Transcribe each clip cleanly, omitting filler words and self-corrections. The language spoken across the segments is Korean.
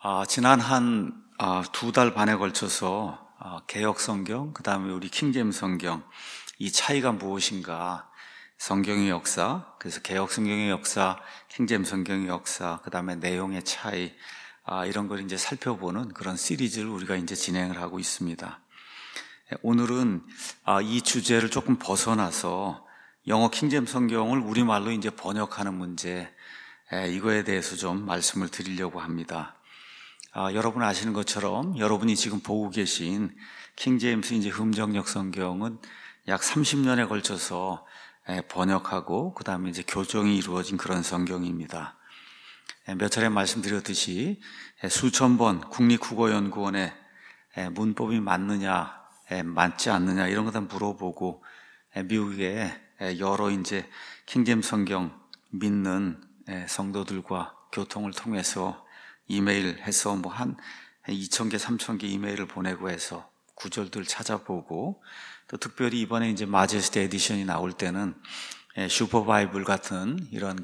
지난 한 2달 반에 걸쳐서 개역 성경, 그 다음에 우리 킹제임스 성경, 이 차이가 무엇인가, 성경의 역사, 그래서 개역 성경의 역사, 킹제임스 성경의 역사, 그 다음에 내용의 차이, 이런 걸 이제 살펴보는 그런 시리즈를 우리가 이제 진행을 하고 있습니다. 오늘은 이 주제를 조금 벗어나서 영어 킹제임스 성경을 우리말로 이제 번역하는 문제, 이거에 대해서 좀 말씀을 드리려고 합니다. 여러분 아시는 것처럼 여러분이 지금 보고 계신 킹제임스 이제 흠정역 성경은 약 30년에 걸쳐서 번역하고 그 다음에 이제 교정이 이루어진 그런 성경입니다. 몇 차례 말씀드렸듯이 수천 번 국립국어연구원에 문법이 맞느냐, 맞지 않느냐 이런 거 다 물어보고 미국의 여러 이제 킹제임스 성경 믿는 성도들과 교통을 통해서 이메일 해서 한 2,000개, 3,000개 이메일을 보내고 해서 구절들 찾아보고 또 특별히 이번에 이제 마제스티 에디션이 나올 때는 슈퍼바이블 같은 이런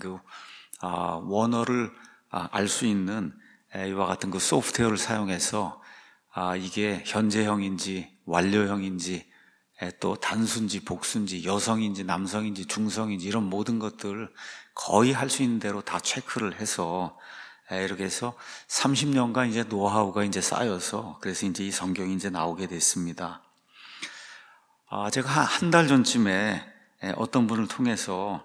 원어를 알 수 있는 이와 같은 소프트웨어를 사용해서 이게 현재형인지 완료형인지 또 단수인지 복수인지 여성인지 남성인지 중성인지 이런 모든 것들을 거의 할 수 있는 대로 다 체크를 해서 이렇게 해서 30년간 이제 노하우가 이제 쌓여서 그래서 이제 이 성경이 이제 나오게 됐습니다. 제가 한 달 전쯤에 어떤 분을 통해서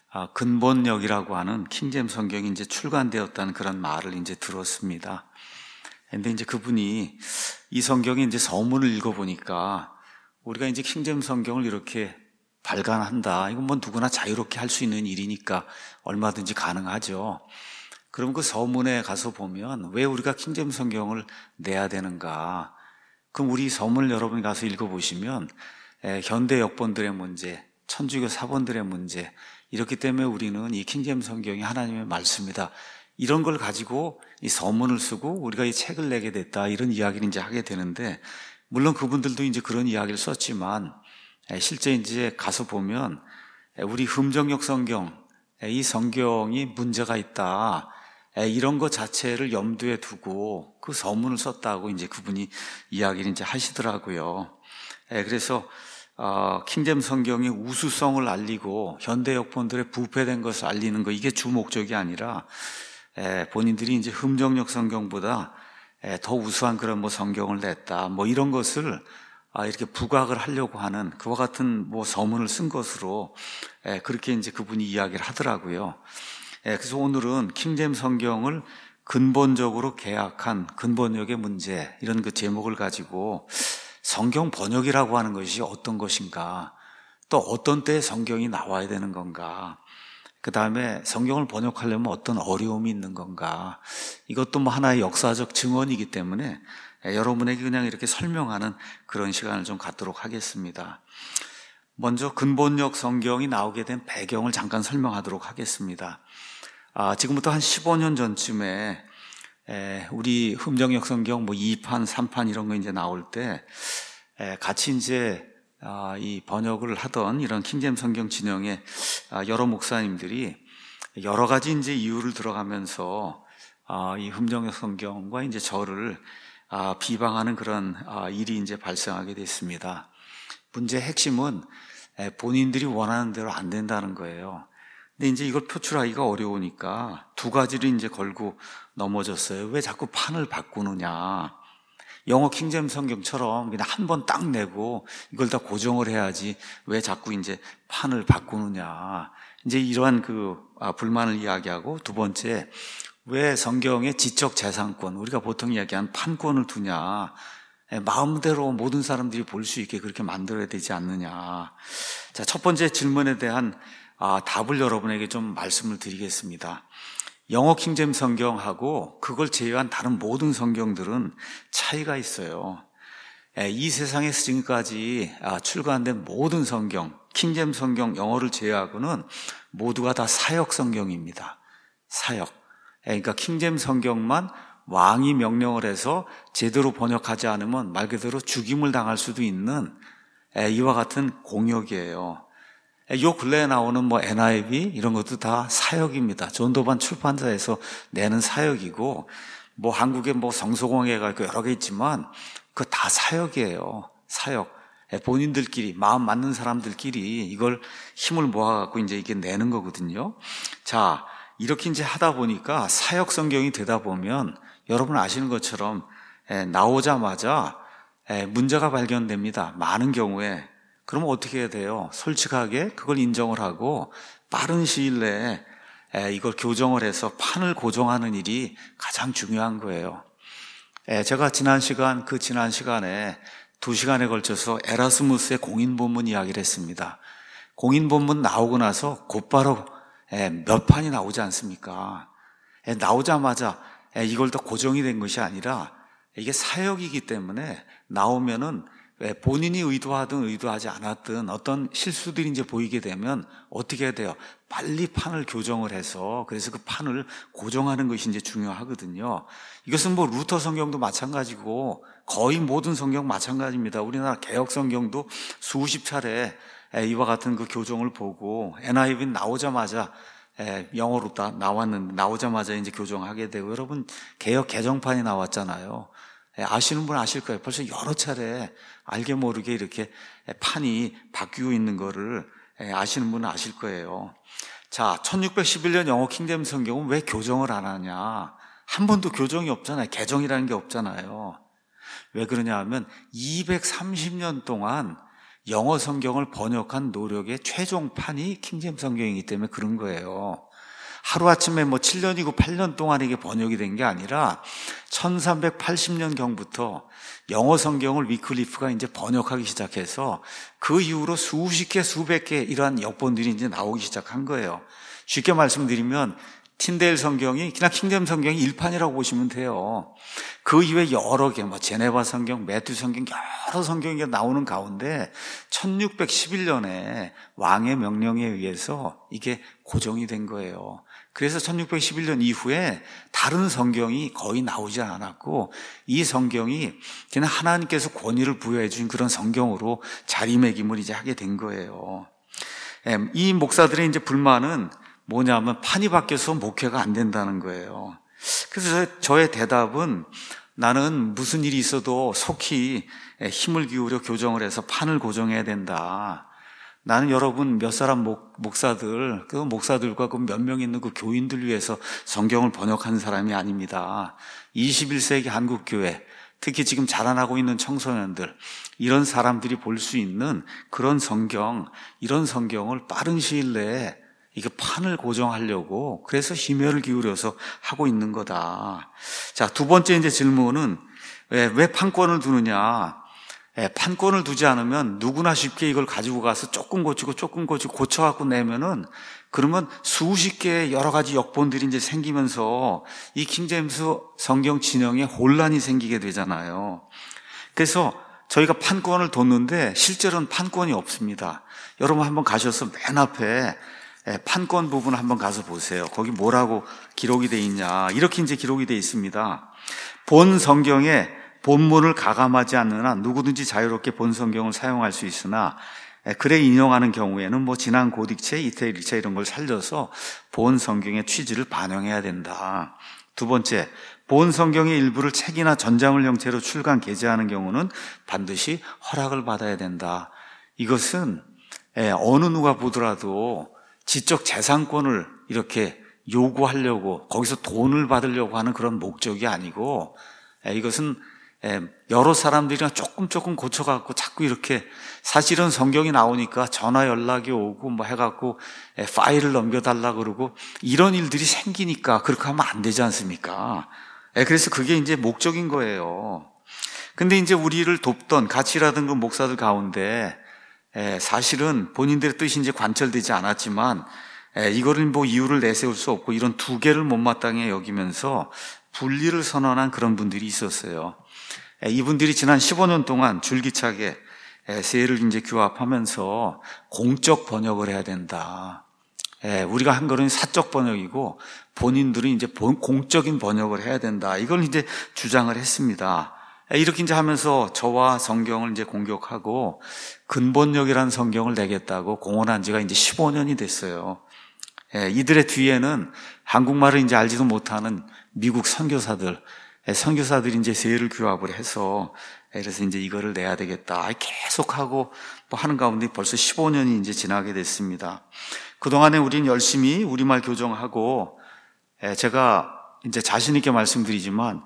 근본역이라고 하는 킹제임스 성경이 이제 출간되었다는 그런 말을 이제 들었습니다. 근데 이제 그분이 이 성경에 이제 서문을 읽어보니까 우리가 이제 킹제임스 성경을 이렇게 발간한다. 이건 뭐 누구나 자유롭게 할 수 있는 일이니까 얼마든지 가능하죠. 그럼 그 서문에 가서 보면 왜 우리가 킹제임스 성경을 내야 되는가? 그럼 우리 서문을 여러분이 가서 읽어보시면 현대 역본들의 문제, 천주교 사본들의 문제, 이렇기 때문에 우리는 이 킹제임스 성경이 하나님의 말씀이다. 이런 걸 가지고 이 서문을 쓰고 우리가 이 책을 내게 됐다. 이런 이야기를 이제 하게 되는데, 물론 그분들도 이제 그런 이야기를 썼지만 실제 이제 가서 보면 우리 흠정역 성경, 이 성경이 문제가 있다. 이런 것 자체를 염두에 두고 그 서문을 썼다고 이제 그분이 이야기를 이제 하시더라고요. 그래서 킹제임스 성경의 우수성을 알리고 현대 역본들의 부패된 것을 알리는 거, 이게 주 목적이 아니라 본인들이 이제 흠정역 성경보다 더 우수한 그런 성경을 냈다, 이런 것을 이렇게 부각을 하려고 하는 그와 같은 서문을 쓴 것으로 그렇게 이제 그분이 이야기를 하더라고요. 그래서 오늘은 킹제임스 성경을 근본적으로 개혁한 근본역의 문제, 이런 그 제목을 가지고 성경 번역이라고 하는 것이 어떤 것인가, 또 어떤 때에 성경이 나와야 되는 건가, 그 다음에 성경을 번역하려면 어떤 어려움이 있는 건가, 이것도 하나의 역사적 증언이기 때문에 여러분에게 그냥 이렇게 설명하는 그런 시간을 좀 갖도록 하겠습니다. 먼저 근본역 성경이 나오게 된 배경을 잠깐 설명하도록 하겠습니다. 지금부터 한 15년 전쯤에 우리 흠정역 성경 2판, 3판 이런 거 이제 나올 때 같이 이제 이 번역을 하던 이런 킹제임스 성경 진영의 여러 목사님들이 여러 가지 이제 이유를 들어가면서 이 흠정역 성경과 이제 저를 비방하는 그런 일이 이제 발생하게 됐습니다. 문제의 핵심은 본인들이 원하는 대로 안 된다는 거예요. 근데 이제 이걸 표출하기가 어려우니까 두 가지를 이제 걸고 넘어졌어요. 왜 자꾸 판을 바꾸느냐. 영어 킹제임스 성경처럼 그냥 한 번 딱 내고 이걸 다 고정을 해야지 왜 자꾸 이제 판을 바꾸느냐. 이제 이러한 불만을 이야기하고, 두 번째, 왜 성경에 지적 재산권, 우리가 보통 이야기하는 판권을 두냐. 마음대로 모든 사람들이 볼 수 있게 그렇게 만들어야 되지 않느냐. 자, 첫 번째 질문에 대한 답을 여러분에게 좀 말씀을 드리겠습니다. 영어 킹제임스 성경하고 그걸 제외한 다른 모든 성경들은 차이가 있어요. 이 세상에서 지금까지 출간된 모든 성경, 킹제임스 성경 영어를 제외하고는 모두가 다 사역 성경입니다. 사역. 그러니까 킹제임스 성경만 왕이 명령을 해서 제대로 번역하지 않으면 말 그대로 죽임을 당할 수도 있는 이와 같은 공역이에요. 요 근래에 나오는 NIV 이런 것도 다 사역입니다. 존 도반 출판사에서 내는 사역이고, 뭐 한국에 뭐 성소공회가 있고 여러 개 있지만 그거 다 사역이에요. 사역. 본인들끼리 마음 맞는 사람들끼리 이걸 힘을 모아갖고 이제 이게 내는 거거든요. 자, 이렇게 이제 하다 보니까 사역 성경이 되다 보면 여러분 아시는 것처럼 나오자마자 문제가 발견됩니다. 많은 경우에. 그러면 어떻게 해야 돼요? 솔직하게 그걸 인정을 하고 빠른 시일 내에 이걸 교정을 해서 판을 고정하는 일이 가장 중요한 거예요. 제가 지난 시간에 2시간에 걸쳐서 에라스무스의 공인본문 이야기를 했습니다. 공인본문 나오고 나서 곧바로 몇 판이 나오지 않습니까? 나오자마자 이걸 더 고정이 된 것이 아니라 이게 사역이기 때문에 나오면은 본인이 의도하든 의도하지 않았든 어떤 실수들이 이제 보이게 되면 어떻게 해야 돼요? 빨리 판을 교정을 해서 그래서 그 판을 고정하는 것이 이제 중요하거든요. 이것은 뭐 루터 성경도 마찬가지고 거의 모든 성경 마찬가지입니다. 우리나라 개혁 성경도 수십 차례 이와 같은 그 교정을 보고 NIV 나오자마자 영어로 나왔는데 나오자마자 이제 교정하게 되고 여러분 개혁 개정판이 나왔잖아요. 아시는 분 아실 거예요. 벌써 여러 차례 알게 모르게 이렇게 판이 바뀌고 있는 거를 아시는 분은 아실 거예요. 자, 1611년 영어 킹제임스 성경은 왜 교정을 안 하냐? 한 번도 교정이 없잖아요. 개정이라는 게 없잖아요. 왜 그러냐 하면 230년 동안 영어 성경을 번역한 노력의 최종판이 킹제임스 성경이기 때문에 그런 거예요. 하루아침에 뭐 7년이고 8년 동안 이게 번역이 된 게 아니라 1380년경부터 영어 성경을 위클리프가 이제 번역하기 시작해서 그 이후로 수십 개, 수백 개 이러한 역본들이 이제 나오기 시작한 거예요. 쉽게 말씀드리면 틴데일 성경이 그냥 킹제임스 성경이 1판이라고 보시면 돼요. 그 이후에 여러 개, 뭐 제네바 성경, 매튜 성경 여러 성경이 나오는 가운데 1611년에 왕의 명령에 의해서 이게 고정이 된 거예요. 그래서 1611년 이후에 다른 성경이 거의 나오지 않았고 이 성경이 그냥 하나님께서 권위를 부여해 주신 그런 성경으로 자리매김을 이제 하게 된 거예요. 이 목사들의 이제 불만은 뭐냐면 판이 바뀌어서 목회가 안 된다는 거예요. 그래서 저의 대답은 나는 무슨 일이 있어도 속히 힘을 기울여 교정을 해서 판을 고정해야 된다. 나는 여러분 몇 사람 목사들, 그 목사들과 그 몇 명 있는 그 교인들 위해서 성경을 번역하는 사람이 아닙니다. 21세기 한국교회, 특히 지금 자라나고 있는 청소년들, 이런 사람들이 볼 수 있는 그런 성경, 이런 성경을 빠른 시일 내에 이게 판을 고정하려고 그래서 심혈을 기울여서 하고 있는 거다. 자, 두 번째 이제 질문은 왜 판권을 두느냐? 판권을 두지 않으면 누구나 쉽게 이걸 가지고 가서 조금 고치고 고쳐갖고 내면은 그러면 수십 개의 여러 가지 역본들이 이제 생기면서 이 킹제임스 성경 진영에 혼란이 생기게 되잖아요. 그래서 저희가 판권을 뒀는데 실제로는 판권이 없습니다. 여러분 한번 가셔서 맨 앞에 판권 부분 한번 가서 보세요. 거기 뭐라고 기록이 돼 있냐. 이렇게 이제 기록이 돼 있습니다. 본 성경에 본문을 가감하지 않는 한 누구든지 자유롭게 본 성경을 사용할 수 있으나 글에 인용하는 경우에는 뭐 지난 고딕체, 이태일체 이런 걸 살려서 본 성경의 취지를 반영해야 된다. 두 번째, 본 성경의 일부를 책이나 전자물 형태로 출간 게재하는 경우는 반드시 허락을 받아야 된다. 이것은 어느 누가 보더라도 지적 재산권을 이렇게 요구하려고 거기서 돈을 받으려고 하는 그런 목적이 아니고 이것은 여러 사람들이랑 조금 고쳐갖고 자꾸 이렇게 사실은 성경이 나오니까 전화 연락이 오고 뭐 해갖고 파일을 넘겨달라 그러고 이런 일들이 생기니까 그렇게 하면 안 되지 않습니까? 그래서 그게 이제 목적인 거예요. 근데 이제 우리를 돕던 같이 일하던 그 목사들 가운데 사실은 본인들의 뜻이 이제 관철되지 않았지만 이거를 뭐 이유를 내세울 수 없고 이런 두 개를 못마땅해 여기면서 분리를 선언한 그런 분들이 있었어요. 이분들이 지난 15년 동안 줄기차게 세를 이제 규합하면서 공적 번역을 해야 된다. 우리가 한 거는 사적 번역이고 본인들은 이제 공적인 번역을 해야 된다. 이걸 이제 주장을 했습니다. 이렇게 이제 하면서 저와 성경을 이제 공격하고 근본역이라는 성경을 내겠다고 공언한 지가 이제 15년이 됐어요. 이들의 뒤에는 한국말을 이제 알지도 못하는 미국 선교사들이 이제 세율 규합을 해서 그래서 이제 이거를 내야 되겠다. 계속하고 뭐 하는 가운데 벌써 15년이 이제 지나게 됐습니다. 그동안에 우리는 열심히 우리말 교정하고 제가 이제 자신있게 말씀드리지만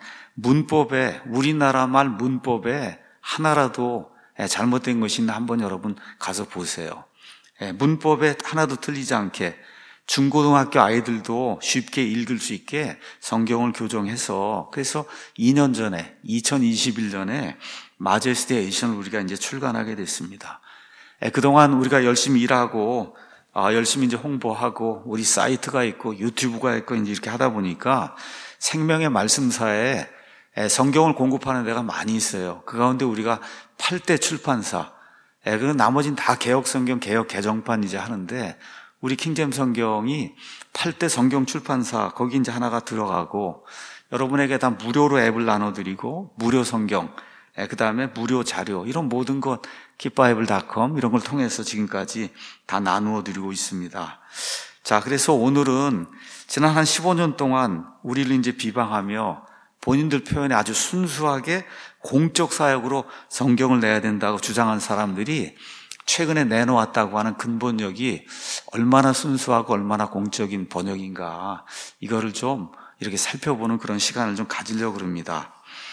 우리나라 말 문법에 하나라도 잘못된 것이 있나 한번 여러분 가서 보세요. 문법에 하나도 틀리지 않게 중고등학교 아이들도 쉽게 읽을 수 있게 성경을 교정해서 그래서 2년 전에 2021년에 마제스티 에디션을 우리가 이제 출간하게 됐습니다. 그동안 우리가 열심히 일하고 열심히 이제 홍보하고 우리 사이트가 있고 유튜브가 있고 이제 이렇게 하다 보니까 생명의 말씀사에 성경을 공급하는 데가 많이 있어요. 그 가운데 우리가 8대 출판사, 그리고 나머지는 다 개혁 성경, 개혁 개정판 이제 하는데 우리 킹제임스 성경이 8대 성경 출판사 거기 이제 하나가 들어가고 여러분에게 다 무료로 앱을 나눠드리고 무료 성경, 그 다음에 무료 자료 이런 모든 것 깃바이블.com 이런 걸 통해서 지금까지 다 나누어 드리고 있습니다. 자, 그래서 오늘은 지난 한 15년 동안 우리를 이제 비방하며 본인들 표현에 아주 순수하게 공적 사역으로 성경을 내야 된다고 주장한 사람들이 최근에 내놓았다고 하는 근본역이 얼마나 순수하고 얼마나 공적인 번역인가 이거를 좀 이렇게 살펴보는 그런 시간을 좀 가지려고 합니다.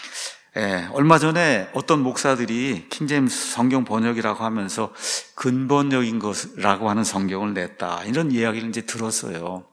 얼마 전에 어떤 목사들이 킹제임스 성경 번역이라고 하면서 근본역인 것이라고 하는 성경을 냈다 이런 이야기를 이제 들었어요.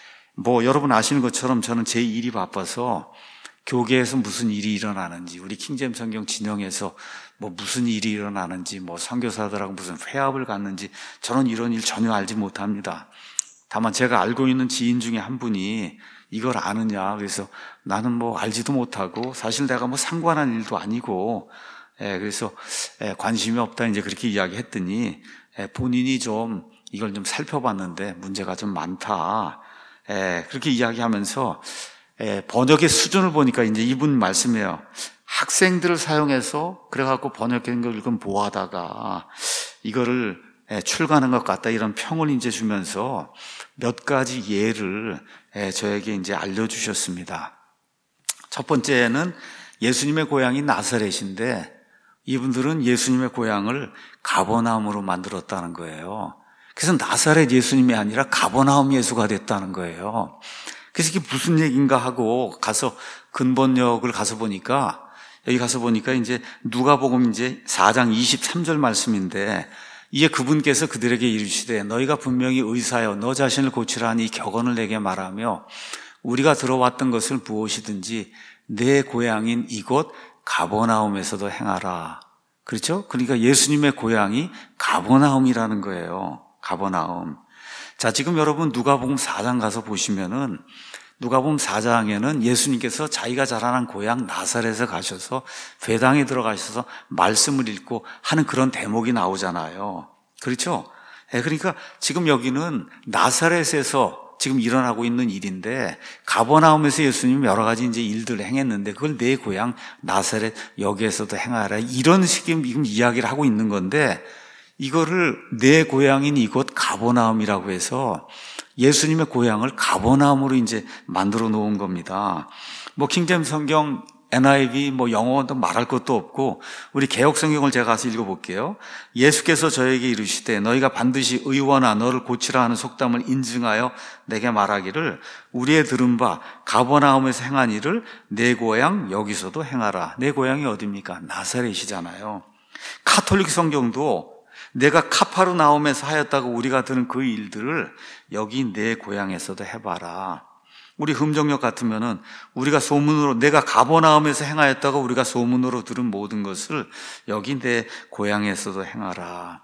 뭐 여러분 아시는 것처럼 저는 제 일이 바빠서 교계에서 무슨 일이 일어나는지 우리 킹제임스 성경 진영에서 뭐 무슨 일이 일어나는지 뭐 선교사들하고 무슨 회합을 갖는지 저는 이런 일 전혀 알지 못합니다. 다만 제가 알고 있는 지인 중에 한 분이 이걸 아느냐 그래서 나는 뭐 알지도 못하고 사실 내가 뭐 상관한 일도 아니고 그래서 관심이 없다 이제 그렇게 이야기했더니 본인이 좀 이걸 좀 살펴봤는데 문제가 좀 많다 그렇게 이야기하면서 번역의 수준을 보니까 이제 이분 말씀해요. 학생들을 사용해서 그래갖고 번역된 걸 읽으면 뭐하다가 이거를 출간한 것 같다 이런 평을 이제 주면서 몇 가지 예를 저에게 이제 알려주셨습니다. 첫 번째는 예수님의 고향이 나사렛인데 이분들은 예수님의 고향을 가버나움으로 만들었다는 거예요. 그래서 나사렛 예수님이 아니라 가버나움 예수가 됐다는 거예요. 그래서 이게 무슨 얘기인가 하고 가서 근본역을 가서 보니까 여기 가서 보니까 이제 누가복음 이제 4장 23절 말씀인데 이에 그분께서 그들에게 이르시되 너희가 분명히 의사여 너 자신을 고치라 하니 격언을 내게 말하며 우리가 들어왔던 것을 무엇이든지 내 고향인 이곳 가버나움에서도 행하라. 그렇죠? 그러니까 예수님의 고향이 가버나움이라는 거예요. 가버나움. 자, 지금 여러분 누가복음 4장 가서 보시면은 누가복음 4장에는 예수님께서 자기가 자라난 고향 나사렛에 가셔서 회당에 들어가셔서 말씀을 읽고 하는 그런 대목이 나오잖아요. 그렇죠? 그러니까 지금 여기는 나사렛에서 지금 일어나고 있는 일인데 가버나움에서 예수님이 여러 가지 이제 일들을 행했는데 그걸 내 고향 나사렛 여기에서도 행하라 이런 식의 지금 이야기를 하고 있는 건데 이거를 내 고향인 이곳 가버나움이라고 해서 예수님의 고향을 가버나움으로 이제 만들어 놓은 겁니다. 뭐 킹제임스 성경, NIV, 뭐 영어도 말할 것도 없고 우리 개혁 성경을 제가 가서 읽어볼게요. 예수께서 저에게 이르시되 너희가 반드시 의원아 너를 고치라 하는 속담을 인증하여 내게 말하기를 우리의 들은 바 가버나움에서 행한 일을 내 고향 여기서도 행하라. 내 고향이 어디입니까? 나사렛이잖아요. 카톨릭 성경도 내가 카파르나움에서 하였다고 우리가 들은 그 일들을 여기 내 고향에서도 해봐라. 우리 흠정역 같으면은 우리가 소문으로 내가 가버나움에서 행하였다고 우리가 소문으로 들은 모든 것을 여기 내 고향에서도 행하라.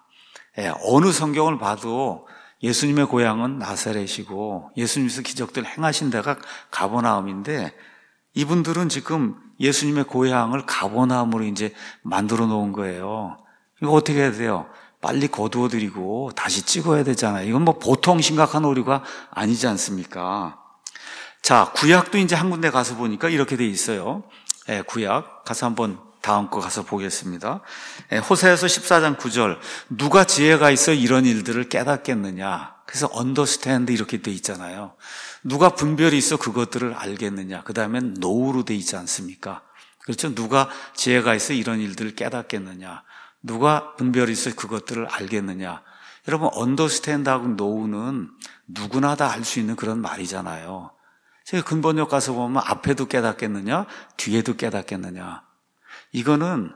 어느 성경을 봐도 예수님의 고향은 나사렛이고 예수님께서 기적들 행하신 데가 가버나움인데 이분들은 지금 예수님의 고향을 가버나움으로 이제 만들어 놓은 거예요. 이거 어떻게 해야 돼요? 빨리 거두어드리고 다시 찍어야 되잖아요. 이건 뭐 보통 심각한 오류가 아니지 않습니까? 자, 구약도 이제 한 군데 가서 보니까 이렇게 돼 있어요. 구약 가서 한번 다음 거 가서 보겠습니다. 호세아서 14장 9절. 누가 지혜가 있어 이런 일들을 깨닫겠느냐. 그래서 understand 이렇게 돼 있잖아요. 누가 분별이 있어 그것들을 알겠느냐. 그 다음엔 know로 돼 있지 않습니까? 그렇죠? 누가 지혜가 있어 이런 일들을 깨닫겠느냐. 누가 분별이 있어 그것들을 알겠느냐. 여러분 understand하고 know는 누구나 다 알 수 있는 그런 말이잖아요. 제가 근본역 가서 보면 앞에도 깨닫겠느냐, 뒤에도 깨닫겠느냐. 이거는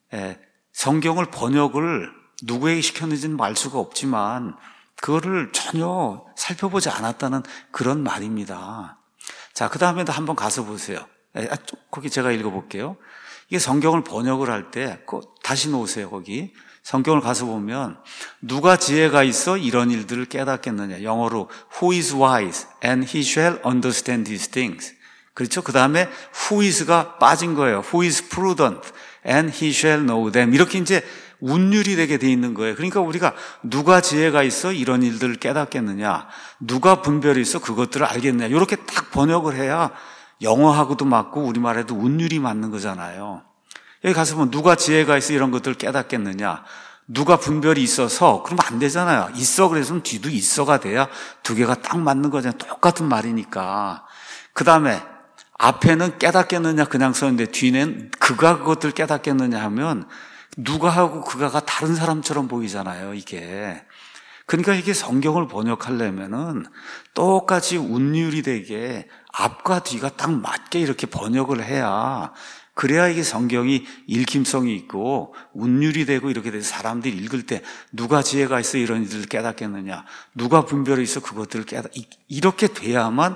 성경을 번역을 누구에게 시켰는지는 알 수가 없지만 그거를 전혀 살펴보지 않았다는 그런 말입니다. 자, 그 다음에도 한번 가서 보세요. 거기 제가 읽어볼게요. 이게 성경을 번역을 할 때 다시 놓으세요. 거기 성경을 가서 보면 누가 지혜가 있어 이런 일들을 깨닫겠느냐. 영어로 Who is wise and he shall understand these things. 그렇죠? 그 다음에 Who is가 빠진 거예요. Who is prudent and he shall know them. 이렇게 이제 운율이 되게 돼 있는 거예요. 그러니까 우리가 누가 지혜가 있어 이런 일들을 깨닫겠느냐. 누가 분별이 있어 그것들을 알겠느냐. 이렇게 딱 번역을 해야 영어하고도 맞고 우리말에도 운율이 맞는 거잖아요. 여기 가서 보면 누가 지혜가 있어 이런 것들을 깨닫겠느냐. 누가 분별이 있어서 그러면 안 되잖아요. 있어 그래서 뒤도 있어가 돼야 두 개가 딱 맞는 거잖아요. 똑같은 말이니까. 그 다음에 앞에는 깨닫겠느냐 그냥 썼는데 뒤는 그가 그것들 깨닫겠느냐 하면 누가 하고 그가가 다른 사람처럼 보이잖아요. 이게. 그러니까 이게 성경을 번역하려면은 똑같이 운율이 되게 앞과 뒤가 딱 맞게 이렇게 번역을 해야 그래야 이게 성경이 읽힘성이 있고 운율이 되고 이렇게 돼서 사람들이 읽을 때 누가 지혜가 있어 이런 일들을 깨닫겠느냐, 누가 분별이 있어 그것들을 이렇게 돼야만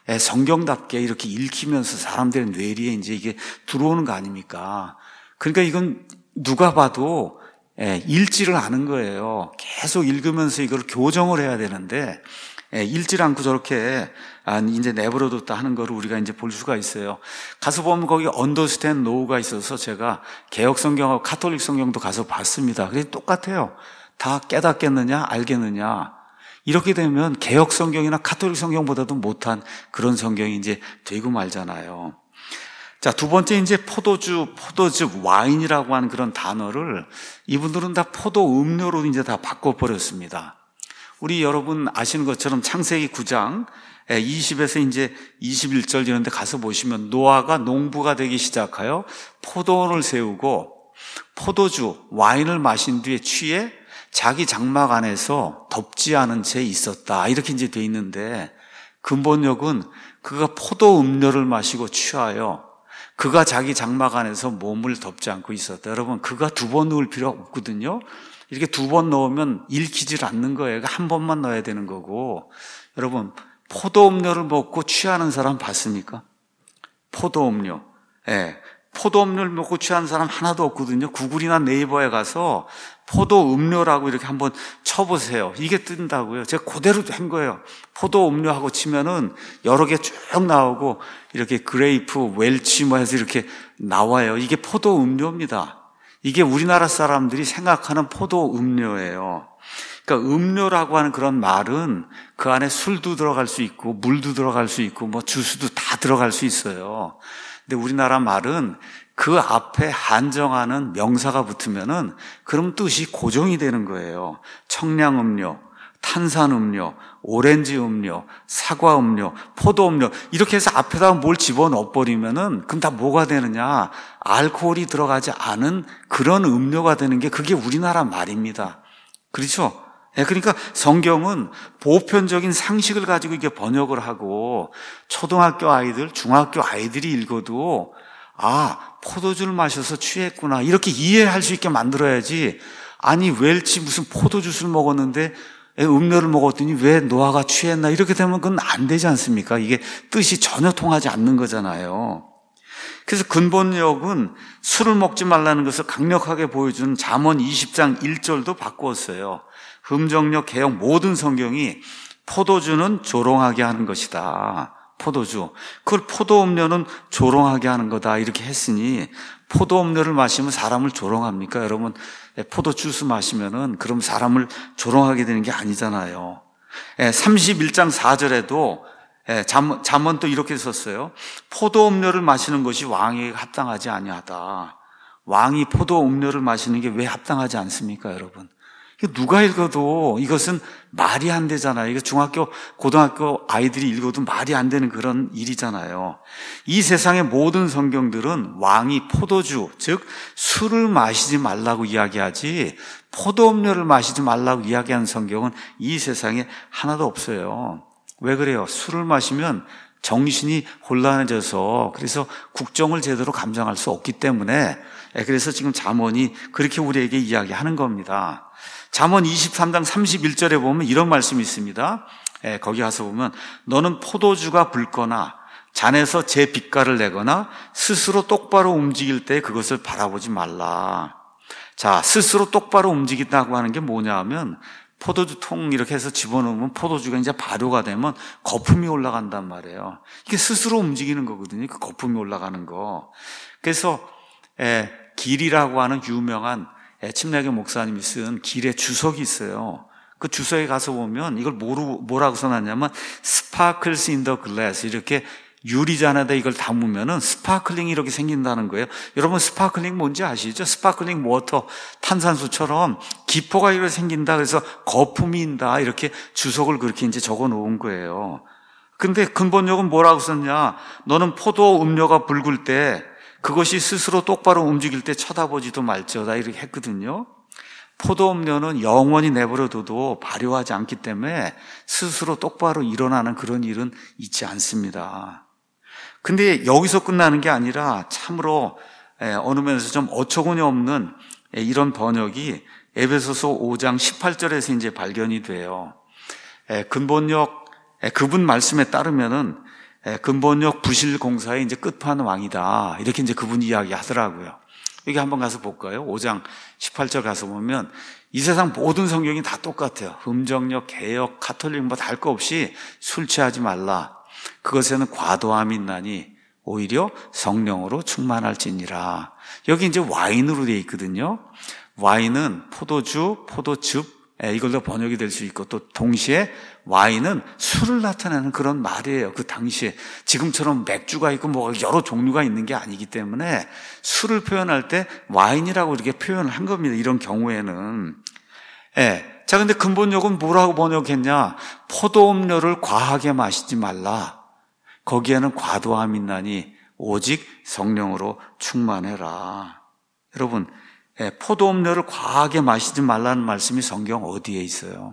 성경답게 이렇게 읽히면서 사람들의 뇌리에 이제 이게 들어오는 거 아닙니까? 그러니까 이건 누가 봐도 읽지를 않은 거예요. 계속 읽으면서 이걸 교정을 해야 되는데 읽질 않고 저렇게 이제 내버려뒀다 하는 거를 우리가 이제 볼 수가 있어요. 가서 보면 거기 understand know가 있어서 제가 개혁 성경하고 카톨릭 성경도 가서 봤습니다. 그게 똑같아요. 다 깨닫겠느냐, 알겠느냐. 이렇게 되면 개혁 성경이나 카톨릭 성경보다도 못한 그런 성경이 이제 되고 말잖아요. 자, 두 번째 이제 포도주, 와인이라고 하는 그런 단어를 이분들은 다 포도 음료로 이제 다 바꿔버렸습니다. 우리 여러분 아시는 것처럼 창세기 9장 20에서 이제 21절 이런 데 가서 보시면 노아가 농부가 되기 시작하여 포도원을 세우고 포도주, 와인을 마신 뒤에 취해 자기 장막 안에서 덮지 않은 채 있었다. 이렇게 이제 돼 있는데 근본역은 그가 포도 음료를 마시고 취하여 그가 자기 장막 안에서 몸을 덮지 않고 있었다. 여러분, 그가 두 번 넣을 필요가 없거든요. 이렇게 두 번 넣으면 읽히질 않는 거예요. 한 번만 넣어야 되는 거고. 여러분, 포도 음료를 먹고 취하는 사람 봤습니까? 포도 음료. 포도 음료를 먹고 취하는 사람 하나도 없거든요. 구글이나 네이버에 가서 포도 음료라고 이렇게 한번 쳐보세요. 이게 뜬다고요. 제가 그대로 한 거예요. 포도 음료하고 치면은 여러 개 쭉 나오고 이렇게 그레이프, 웰치 뭐 해서 이렇게 나와요. 이게 포도 음료입니다. 이게 우리나라 사람들이 생각하는 포도 음료예요. 그러니까 음료라고 하는 그런 말은 그 안에 술도 들어갈 수 있고 물도 들어갈 수 있고 뭐 주스도 다 들어갈 수 있어요. 근데 우리나라 말은 그 앞에 한정하는 명사가 붙으면은 그럼 뜻이 고정이 되는 거예요. 청량음료, 탄산음료, 오렌지 음료, 사과 음료, 포도 음료 이렇게 해서 앞에다가 뭘 집어넣어 버리면은 그럼 다 뭐가 되느냐? 알코올이 들어가지 않은 그런 음료가 되는 게 그게 우리나라 말입니다. 그렇죠? 그러니까 성경은 보편적인 상식을 가지고 이게 번역을 하고 초등학교 아이들, 중학교 아이들이 읽어도 포도주를 마셔서 취했구나 이렇게 이해할 수 있게 만들어야지. 아니 웰치 무슨 포도주스를 먹었는데 음료를 먹었더니 왜 노아가 취했나 이렇게 되면 그건 안 되지 않습니까? 이게 뜻이 전혀 통하지 않는 거잖아요. 그래서 근본역은 술을 먹지 말라는 것을 강력하게 보여주는 잠언 20장 1절도 바꾸었어요. 흠정역 개역 모든 성경이 포도주는 조롱하게 하는 것이다. 포도주. 그걸 포도 음료는 조롱하게 하는 거다. 이렇게 했으니 포도 음료를 마시면 사람을 조롱합니까? 여러분, 포도 주스 마시면은 그럼 사람을 조롱하게 되는 게 아니잖아요. 31장 4절에도 잠언 또 이렇게 썼어요. 포도 음료를 마시는 것이 왕에게 합당하지 아니하다. 왕이 포도 음료를 마시는 게 왜 합당하지 않습니까, 여러분? 누가 읽어도 이것은 말이 안 되잖아요. 이거 중학교, 고등학교 아이들이 읽어도 말이 안 되는 그런 일이잖아요. 이 세상의 모든 성경들은 왕이 포도주, 즉 술을 마시지 말라고 이야기하지 포도 음료를 마시지 말라고 이야기하는 성경은 이 세상에 하나도 없어요. 왜 그래요? 술을 마시면 정신이 혼란해져서 그래서 국정을 제대로 감당할 수 없기 때문에 그래서 지금 잠언이 그렇게 우리에게 이야기하는 겁니다. 잠언 23장 31절에 보면 이런 말씀이 있습니다. 거기 가서 보면 너는 포도주가 붉거나 잔에서 제 빛깔을 내거나 스스로 똑바로 움직일 때 그것을 바라보지 말라. 자, 스스로 똑바로 움직인다고 하는 게 뭐냐 하면 포도주 통 이렇게 해서 집어넣으면 포도주가 이제 발효가 되면 거품이 올라간단 말이에요. 이게 스스로 움직이는 거거든요. 그 거품이 올라가는 거. 그래서 길이라고 하는 유명한 침례교 목사님이 쓴 길의 주석이 있어요. 그 주석에 가서 보면 이걸 뭐라고 써놨냐면 sparkles in the glass, 이렇게 유리잔에다 이걸 담으면은 스파클링이 이렇게 생긴다는 거예요. 여러분 스파클링 뭔지 아시죠? 스파클링 워터, 탄산수처럼 기포가 이렇게 생긴다. 그래서 거품이 인다. 이렇게 주석을 그렇게 이제 적어 놓은 거예요. 근데 근본적은 뭐라고 썼냐? 너는 포도 음료가 붉을 때 그것이 스스로 똑바로 움직일 때 쳐다보지도 말지어다, 이렇게 했거든요. 포도 음료는 영원히 내버려둬도 발효하지 않기 때문에 스스로 똑바로 일어나는 그런 일은 있지 않습니다. 근데 여기서 끝나는 게 아니라 참으로 어느 면에서 좀 어처구니 없는 이런 번역이 에베소서 5장 18절에서 이제 발견이 돼요. 근본역 그분 말씀에 따르면은 근본역 부실공사의 이제 끝판왕이다, 이렇게 이제 그분이 이야기하더라고요. 여기 한번 가서 볼까요? 5장 18절 가서 보면 이 세상 모든 성경이 다 똑같아요. 음정력, 개역, 가톨릭 뭐 다 할 거 없이 술 취하지 말라. 그것에는 과도함이 있나니 오히려 성령으로 충만할지니라. 여기 이제 와인으로 되어 있거든요. 와인은 포도주, 포도즙, 이걸로 번역이 될 수 있고 또 동시에 와인은 술을 나타내는 그런 말이에요. 그 당시에 지금처럼 맥주가 있고 뭐 여러 종류가 있는 게 아니기 때문에 술을 표현할 때 와인이라고 이렇게 표현을 한 겁니다. 이런 경우에는. 자, 근데 근본역은 뭐라고 번역했냐? 포도 음료를 과하게 마시지 말라. 거기에는 과도함이 있나니 오직 성령으로 충만해라. 여러분, 포도 음료를 과하게 마시지 말라는 말씀이 성경 어디에 있어요?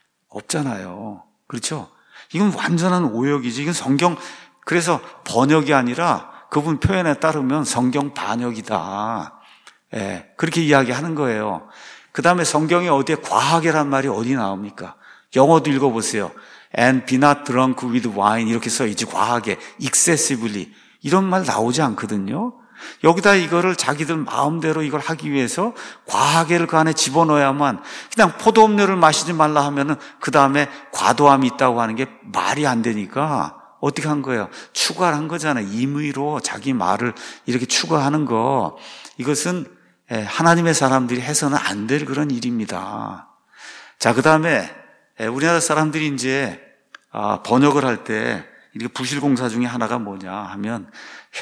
없잖아요. 그렇죠? 이건 완전한 오역이지. 이건 성경, 그래서 번역이 아니라 그분 표현에 따르면 성경 반역이다. 그렇게 이야기하는 거예요. 그 다음에 성경에 어디에 과하게란 말이 어디 나옵니까? 영어도 읽어보세요. And be not drunk with wine, 이렇게 써있지. 과하게, excessively, 이런 말 나오지 않거든요. 여기다 이거를 자기들 마음대로 이걸 하기 위해서 과하게를 그 안에 집어넣어야만, 그냥 포도 음료를 마시지 말라 하면은 그 다음에 과도함이 있다고 하는 게 말이 안 되니까 어떻게 한 거예요? 추가를 한 거잖아요. 임의로 자기 말을 이렇게 추가하는 거, 이것은 하나님의 사람들이 해서는 안 될 그런 일입니다. 자, 그 다음에 우리나라 사람들이 이제 번역을 할 때 이렇게 부실공사 중에 하나가 뭐냐 하면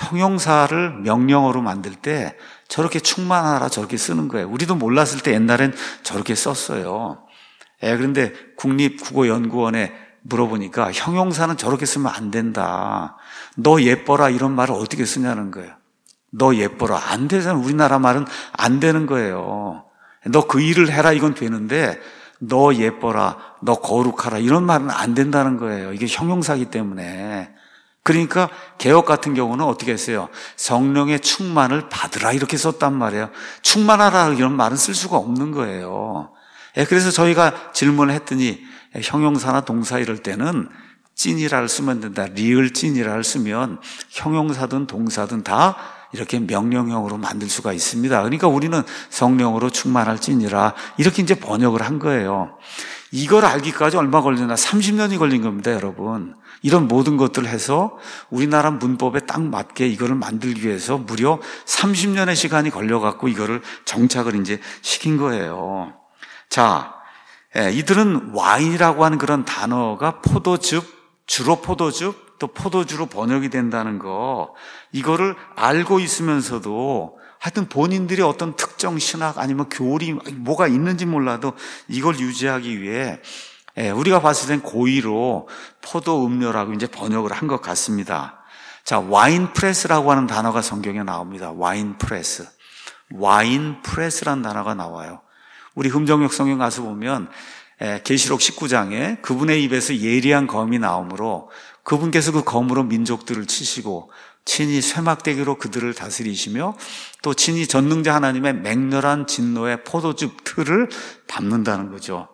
형용사를 명령어로 만들 때 저렇게 충만하라 저렇게 쓰는 거예요. 우리도 몰랐을 때 옛날엔 저렇게 썼어요. 그런데 국립국어연구원에 물어보니까 형용사는 저렇게 쓰면 안 된다. 너 예뻐라 이런 말을 어떻게 쓰냐는 거예요. 너 예뻐라. 안 되잖아. 우리나라 말은 안 되는 거예요. 너 그 일을 해라 이건 되는데 너 예뻐라, 너 거룩하라 이런 말은 안 된다는 거예요. 이게 형용사이기 때문에. 그러니까 개역 같은 경우는 어떻게 했어요? 성령의 충만을 받으라 이렇게 썼단 말이에요. 충만하라 이런 말은 쓸 수가 없는 거예요. 그래서 저희가 질문을 했더니 형용사나 동사 이럴 때는 찐이라를 쓰면 된다. 리을 찐이라를 쓰면 형용사든 동사든 다 이렇게 명령형으로 만들 수가 있습니다. 그러니까 우리는 성령으로 충만할지니라 이렇게 이제 번역을 한 거예요. 이걸 알기까지 얼마 걸렸나? 30년이 걸린 겁니다, 여러분. 이런 모든 것들을 해서 우리나라 문법에 딱 맞게 이거를 만들기 위해서 무려 30년의 시간이 걸려갖고 이거를 정착을 이제 시킨 거예요. 자, 이들은 와인이라고 하는 그런 단어가 포도즙, 주로 포도즙, 또 포도주로 번역이 된다는 거, 이거를 알고 있으면서도 하여튼 본인들이 어떤 특정 신학 아니면 교리 뭐가 있는지 몰라도 이걸 유지하기 위해 우리가 봤을 땐 고의로 포도 음료라고 이제 번역을 한 것 같습니다. 자, 와인 프레스라고 하는 단어가 성경에 나옵니다. 와인 프레스. 와인 프레스라는 단어가 나와요. 우리 흠정역 성경 가서 보면 계시록 19장에 그분의 입에서 예리한 검이 나오므로 그분께서 그 검으로 민족들을 치시고 친히 쇠막대기로 그들을 다스리시며 또 친히 전능자 하나님의 맹렬한 진노의 포도즙 틀을 밟는다는 거죠.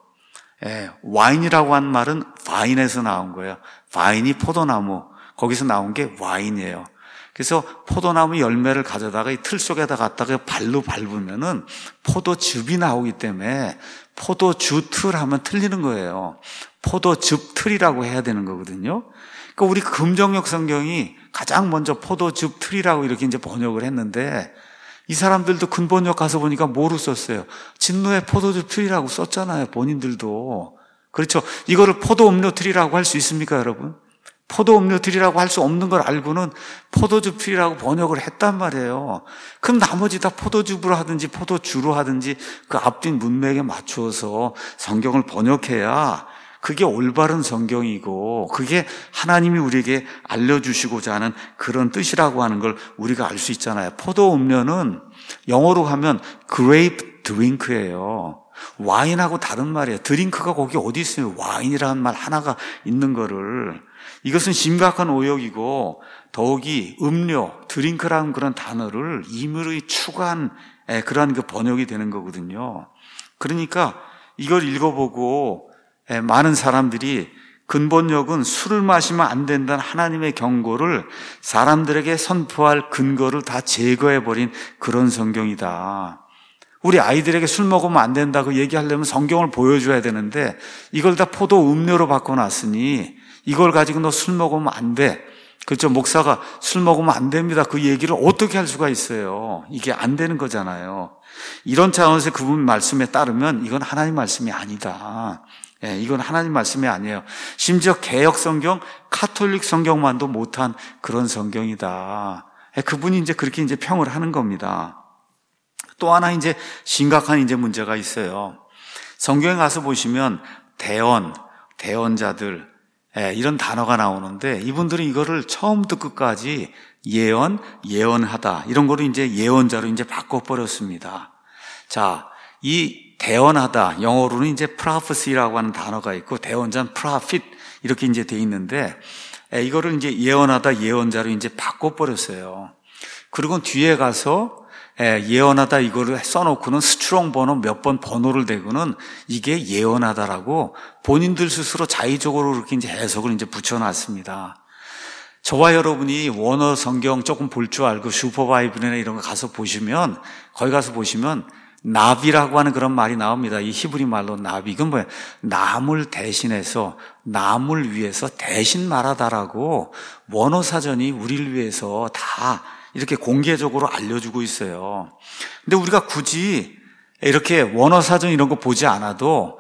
와인이라고 한 말은 바인에서 나온 거예요. 바인이 포도나무, 거기서 나온 게 와인이에요. 그래서 포도나무 열매를 가져다가 이 틀 속에다 갖다가 발로 밟으면은 포도즙이 나오기 때문에 포도주 틀 하면 틀리는 거예요. 포도즙 틀이라고 해야 되는 거거든요. 그러니까 우리 금정역 성경이 가장 먼저 포도즙 틀이라고 이렇게 이제 번역을 했는데 이 사람들도 근본역 가서 보니까 뭐로 썼어요? 진노의 포도즙 틀이라고 썼잖아요. 본인들도. 그렇죠. 이거를 포도 음료 틀이라고 할 수 있습니까, 여러분? 포도 음료 틀이라고 할 수 없는 걸 알고는 포도즙 틀이라고 번역을 했단 말이에요. 그럼 나머지 다 포도즙으로 하든지 포도주로 하든지 그 앞뒤 문맥에 맞추어서 성경을 번역해야 그게 올바른 성경이고 그게 하나님이 우리에게 알려주시고자 하는 그런 뜻이라고 하는 걸 우리가 알 수 있잖아요. 포도 음료는 영어로 하면 grape drink예요. 와인하고 다른 말이에요. 드링크가 거기 어디 있어요? 와인이라는 말 하나가 있는 거를. 이것은 심각한 오역이고 더욱이 음료, 드링크라는 그런 단어를 임의로 추가한 그러한 그 번역이 되는 거거든요. 그러니까 이걸 읽어보고 많은 사람들이 근본역은 술을 마시면 안 된다는 하나님의 경고를 사람들에게 선포할 근거를 다 제거해버린 그런 성경이다. 우리 아이들에게 술 먹으면 안 된다고 얘기하려면 성경을 보여줘야 되는데 이걸 다 포도 음료로 바꿔놨으니 이걸 가지고 너 술 먹으면 안 돼. 그렇죠? 목사가 술 먹으면 안 됩니다. 그 얘기를 어떻게 할 수가 있어요? 이게 안 되는 거잖아요. 이런 차원에서 그분 말씀에 따르면 이건 하나님 말씀이 아니다. 이건 하나님 말씀이 아니에요. 심지어 개역 성경, 카톨릭 성경만도 못한 그런 성경이다. 그분이 이제 그렇게 이제 평을 하는 겁니다. 또 하나 이제 심각한 이제 문제가 있어요. 성경에 가서 보시면 대언자들, 이런 단어가 나오는데 이분들은 이거를 처음부터 끝까지 예언하다 이런 거를 이제 예언자로 이제 바꿔버렸습니다. 자, 이 대언하다 영어로는 이제 prophecy라고 하는 단어가 있고 대언자는 prophet 이렇게 이제 돼 있는데 이거를 이제 예언하다 예언자로 이제 바꿔버렸어요. 그리고 뒤에 가서 예언하다 이거를 써놓고는 스트롱 번호 몇 번 번호를 대고는 이게 예언하다라고 본인들 스스로 자의적으로 그렇게 이제 해석을 이제 붙여놨습니다. 저와 여러분이 원어 성경 조금 볼 줄 알고 슈퍼바이블이나 이런 거 가서 보시면 거기 가서 보시면 나비라고 하는 그런 말이 나옵니다. 이 히브리 말로 나비. 이건 뭐예요? 남을 대신해서 남을 위해서 대신 말하다라고 원어 사전이 우리를 위해서 다 이렇게 공개적으로 알려주고 있어요. 근데 우리가 굳이 이렇게 원어 사전 이런 거 보지 않아도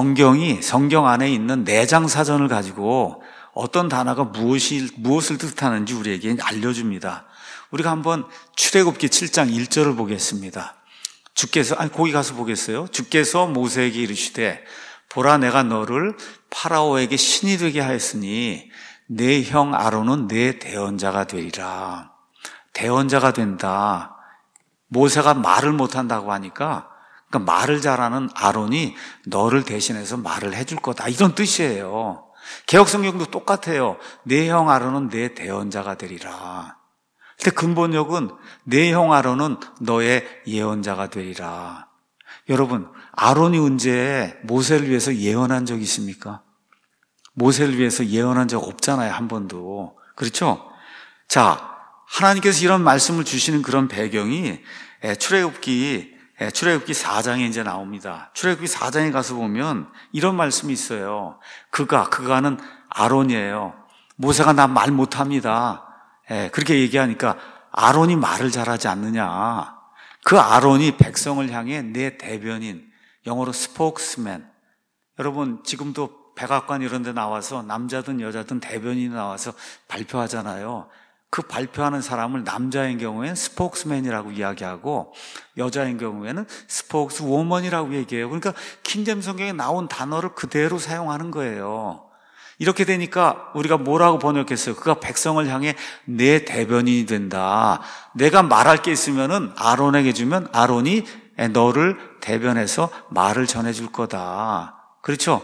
성경 안에 있는 내장 사전을 가지고 어떤 단어가 무엇을 뜻하는지 우리에게 알려줍니다. 우리가 한번 출애굽기 7장 1절을 보겠습니다. 거기 가서 보겠어요. 주께서 모세에게 이르시되 보라 내가 너를 파라오에게 신이 되게 하였으니 내 형 아론은 내 대언자가 되리라. 대언자가 된다. 모세가 말을 못한다고 하니까 그러니까 말을 잘하는 아론이 너를 대신해서 말을 해줄 거다. 이런 뜻이에요. 개역성경도 똑같아요. 내 형 아론은 내 대언자가 되리라. 근데 근본역은 내 형 아론은 너의 예언자가 되리라. 여러분, 아론이 언제 모세를 위해서 예언한 적이 있습니까? 모세를 위해서 예언한 적 없잖아요. 한 번도. 그렇죠? 자, 하나님께서 이런 말씀을 주시는 그런 배경이 출애굽기 4장에 이제 나옵니다. 출애굽기 4장에 가서 보면 이런 말씀이 있어요. 그가는 아론이에요. 모세가 나 말 못합니다. 그렇게 얘기하니까 아론이 말을 잘하지 않느냐. 그 아론이 백성을 향해 내 대변인, 영어로 spokesman. 여러분 지금도 백악관 이런 데 나와서 남자든 여자든 대변인이 나와서 발표하잖아요. 그 발표하는 사람을 남자인 경우에는 스포크스맨이라고 이야기하고 여자인 경우에는 스포크스우먼이라고 얘기해요. 그러니까 킹제임스 성경에 나온 단어를 그대로 사용하는 거예요. 이렇게 되니까 우리가 뭐라고 번역했어요? 그가 백성을 향해 내 대변인이 된다. 내가 말할 게 있으면은 아론에게 주면 아론이 너를 대변해서 말을 전해줄 거다. 그렇죠?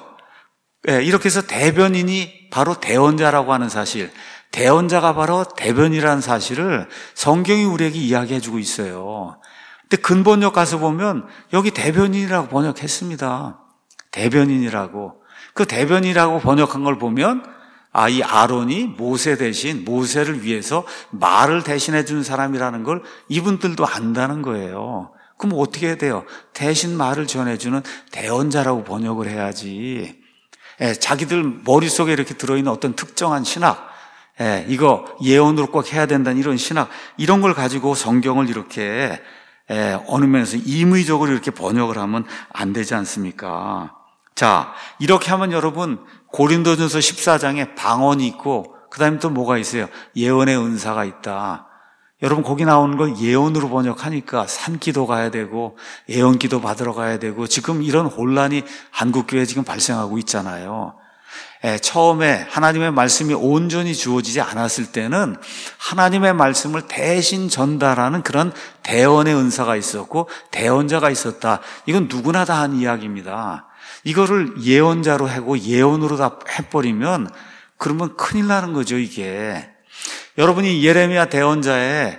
이렇게 해서 대변인이 바로 대언자라고 하는 사실, 대언자가 바로 대변이라는 사실을 성경이 우리에게 이야기해주고 있어요. 근데 근본역 가서 보면 여기 대변인이라고 번역했습니다. 대변인이라고. 그 대변이라고 번역한 걸 보면 이 아론이 모세 대신 모세를 위해서 말을 대신해 준 사람이라는 걸 이분들도 안다는 거예요. 그럼 어떻게 해야 돼요? 대신 말을 전해주는 대언자라고 번역을 해야지. 자기들 머릿속에 이렇게 들어있는 어떤 특정한 신학, 이거 예언으로 꼭 해야 된다는 이런 신학, 이런 걸 가지고 성경을 이렇게 어느 면에서 임의적으로 이렇게 번역을 하면 안 되지 않습니까? 자, 이렇게 하면 여러분 고린도전서 14장에 방언이 있고 그 다음에 또 뭐가 있어요? 예언의 은사가 있다. 여러분 거기 나오는 걸 예언으로 번역하니까 산기도 가야 되고 예언기도 받으러 가야 되고 지금 이런 혼란이 한국교회에 지금 발생하고 있잖아요. 처음에 하나님의 말씀이 온전히 주어지지 않았을 때는 하나님의 말씀을 대신 전달하는 그런 대언의 은사가 있었고 대언자가 있었다. 이건 누구나 다 한 이야기입니다. 이거를 예언자로 하고 예언으로 다 해버리면 그러면 큰일 나는 거죠, 이게. 여러분이 예레미야 대언자의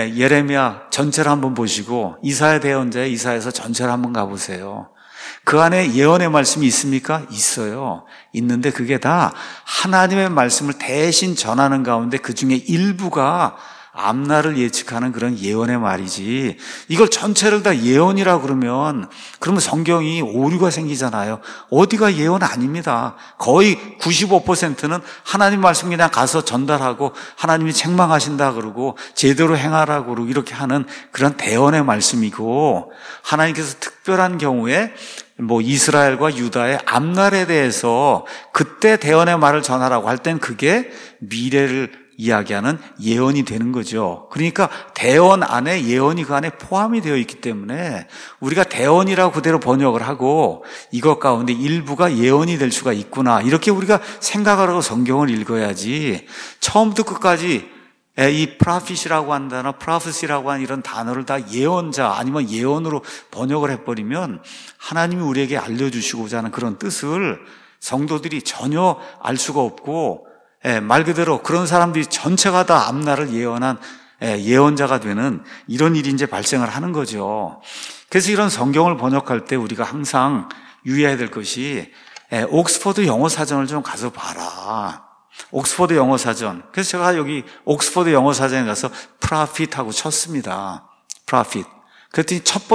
예레미야 전체를 한번 보시고 이사야 대언자의 이사야서 전체를 한번 가보세요. 그 안에 예언의 말씀이 있습니까? 있어요. 있는데 그게 다 하나님의 말씀을 대신 전하는 가운데 그 중에 일부가 앞날을 예측하는 그런 예언의 말이지, 이걸 전체를 다 예언이라 그러면 성경이 오류가 생기잖아요. 어디가 예언 아닙니다. 거의 95%는 하나님 말씀 그냥 가서 전달하고 하나님이 책망하신다 그러고 제대로 행하라 그러고 이렇게 하는 그런 대언의 말씀이고, 하나님께서 특별한 경우에 이스라엘과 유다의 앞날에 대해서 그때 대언의 말을 전하라고 할 땐 그게 미래를 이야기하는 예언이 되는 거죠. 그러니까 대언 안에 예언이 그 안에 포함이 되어 있기 때문에 우리가 대언이라고 그대로 번역을 하고 이것 가운데 일부가 예언이 될 수가 있구나, 이렇게 우리가 생각을 하고 성경을 읽어야지 처음부터 끝까지 이 프라핏이라고 한 단어, 프라피시라고 하는 이런 단어를 다 예언자 아니면 예언으로 번역을 해버리면 하나님이 우리에게 알려주시고자 하는 그런 뜻을 성도들이 전혀 알 수가 없고, 말 그대로 그런 사람들이 전체가 다 앞날을 예언한 예언자가 되는 이런 일이 이제 발생을 하는 거죠. 그래서 이런 성경을 번역할 때 우리가 항상 유의해야 될 것이 옥스퍼드 영어 사전을 좀 가서 봐라. 옥스퍼드 영어 사전. 그래서 제가 여기 옥스퍼드 영어 사전에 가서 프라핏하고 쳤습니다. 프라핏. 그랬더니 첫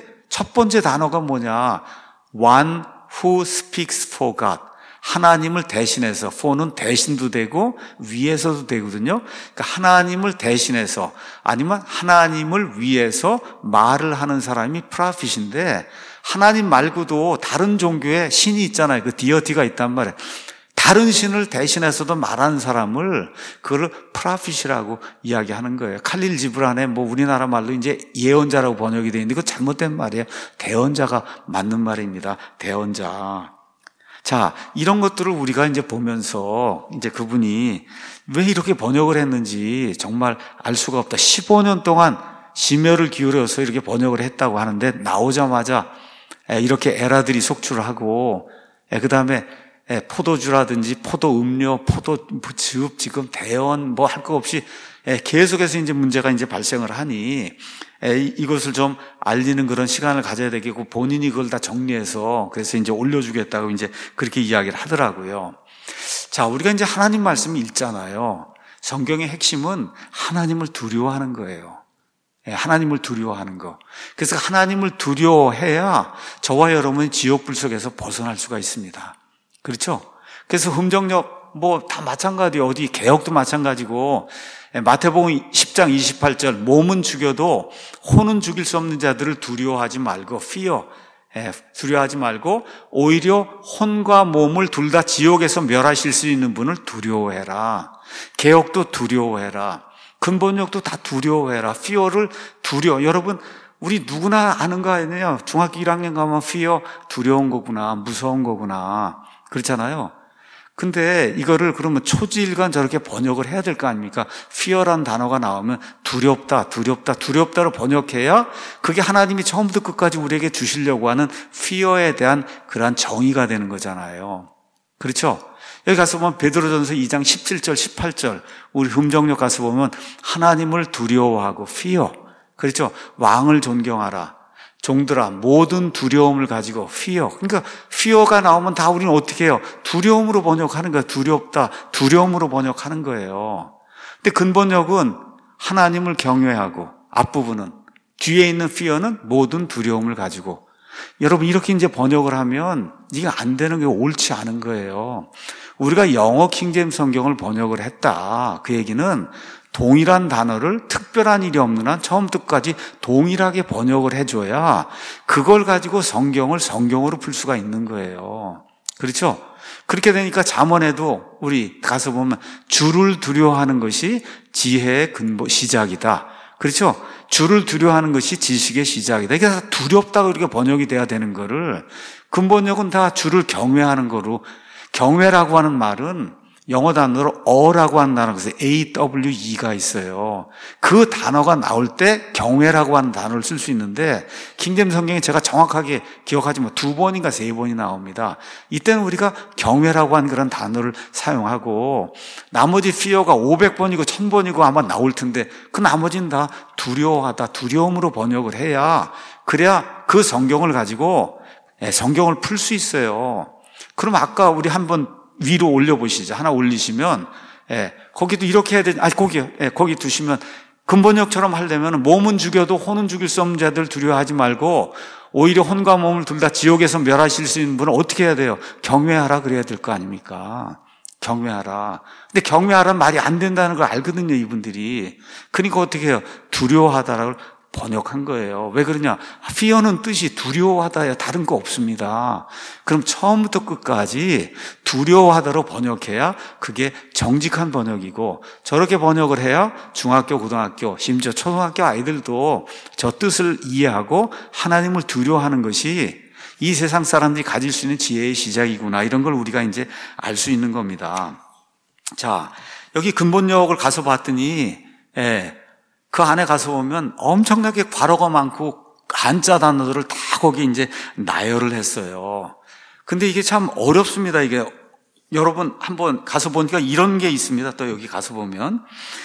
번째 단어가 뭐냐? One who speaks for God. 하나님을 대신해서, for는 대신도 되고 위해서도 되거든요. 그러니까 하나님을 대신해서 아니면 하나님을 위해서 말을 하는 사람이 프라핏인데, 하나님 말고도 다른 종교에 신이 있잖아요. 그 디어티가 있단 말이에요. 다른 신을 대신해서도 말하는 사람을 그걸 프라핏이라고 이야기하는 거예요. 칼릴 지브란에 우리나라 말로 이제 예언자라고 번역이 되어 있는데 그거 잘못된 말이에요. 대언자가 맞는 말입니다. 대언자. 자, 이런 것들을 우리가 이제 보면서 이제 그분이 왜 이렇게 번역을 했는지 정말 알 수가 없다. 15년 동안 심혈을 기울여서 이렇게 번역을 했다고 하는데 나오자마자 이렇게 에라들이 속출을 하고, 그 다음에 포도주라든지 포도 음료, 포도즙, 지금 대언 할 거 없이 계속해서 이제 문제가 이제 발생을 하니 이것을 좀 알리는 그런 시간을 가져야 되겠고, 본인이 그걸 다 정리해서 그래서 이제 올려주겠다고 이제 그렇게 이야기를 하더라고요. 자, 우리가 이제 하나님 말씀 읽잖아요. 성경의 핵심은 하나님을 두려워하는 거예요. 하나님을 두려워하는 거. 그래서 하나님을 두려워해야 저와 여러분이 지옥불 속에서 벗어날 수가 있습니다. 그렇죠? 그래서 흠정력 다 마찬가지예요. 어디 개혁도 마찬가지고, 마태복음 10장 28절 몸은 죽여도 혼은 죽일 수 없는 자들을 두려워하지 말고 fear, 두려워하지 말고 오히려 혼과 몸을 둘 다 지옥에서 멸하실 수 있는 분을 두려워해라. 개역도 두려워해라. 근본역도 다 두려워해라. fear를 여러분 우리 누구나 아는 거 아니에요? 중학교 1학년 가면 fear 두려운 거구나, 무서운 거구나, 그렇잖아요. 근데 이거를 그러면 초지일관 저렇게 번역을 해야 될 거 아닙니까? fear란 단어가 나오면 두렵다로 번역해야 그게 하나님이 처음부터 끝까지 우리에게 주시려고 하는 fear에 대한 그러한 정의가 되는 거잖아요. 그렇죠? 여기 가서 보면 베드로전서 2장 17절, 18절 우리 흠정역 가서 보면 하나님을 두려워하고 fear, 그렇죠? 왕을 존경하라. 종들아 모든 두려움을 가지고 fear. 그러니까 fear가 나오면 다 우리는 어떻게 해요? 두려움으로 번역하는 거예요. 두렵다, 두려움으로 번역하는 거예요. 근데 근본역은 하나님을 경외하고 앞부분은 뒤에 있는 fear는 모든 두려움을 가지고. 여러분 이렇게 이제 번역을 하면 이게 안 되는 게 옳지 않은 거예요. 우리가 영어 킹제임스 성경을 번역을 했다. 그 얘기는 동일한 단어를 특별한 일이 없는 한 처음부터 끝까지 동일하게 번역을 해줘야 그걸 가지고 성경을 성경으로 풀 수가 있는 거예요. 그렇죠? 그렇게 되니까 잠언에도 우리 가서 보면 주를 두려워하는 것이 지혜의 근본 시작이다. 그렇죠? 주를 두려워하는 것이 지식의 시작이다. 이게 다 두렵다고 이렇게 번역이 돼야 되는 거를 근본역은 다 주를 경외하는 거로. 경외라고 하는 말은 영어 단어로 어라고 하는 단어가 있어요. AWE가 있어요. 그 단어가 나올 때 경외라고 하는 단어를 쓸 수 있는데 킹제임스 성경에 제가 정확하게 기억하지만 2번인가 3번이 나옵니다. 이때는 우리가 경외라고 하는 그런 단어를 사용하고 나머지 fear가 500번이고 1000번이고 아마 나올 텐데 그 나머지는 다 두려워하다, 두려움으로 번역을 해야 그래야 그 성경을 가지고 성경을 풀 수 있어요. 그럼 아까 우리 한번 위로 올려보시죠. 하나 올리시면, 거기도 이렇게 해야 되지. 거기 두시면, 근본역처럼 하려면 몸은 죽여도 혼은 죽일 수 없는 자들 두려워하지 말고, 오히려 혼과 몸을 둘 다 지옥에서 멸하실 수 있는 분은 어떻게 해야 돼요? 경외하라 그래야 될 거 아닙니까? 경외하라. 근데 경외하라는 말이 안 된다는 걸 알거든요, 이분들이. 그러니까 어떻게 해요? 두려워하다라고 번역한 거예요. 왜 그러냐? fear는 뜻이 두려워하다야 다른 거 없습니다. 그럼 처음부터 끝까지 두려워하다로 번역해야 그게 정직한 번역이고 저렇게 번역을 해야 중학교, 고등학교, 심지어 초등학교 아이들도 저 뜻을 이해하고 하나님을 두려워하는 것이 이 세상 사람들이 가질 수 있는 지혜의 시작이구나. 이런 걸 우리가 이제 알 수 있는 겁니다. 자, 여기 근본역을 가서 봤더니 그 안에 가서 보면 엄청나게 괄호가 많고 한자 단어들을 다 거기 이제 나열을 했어요. 근데 이게 참 어렵습니다. 이게 여러분 한번 가서 보니까 이런 게 있습니다. 또 여기 가서 보면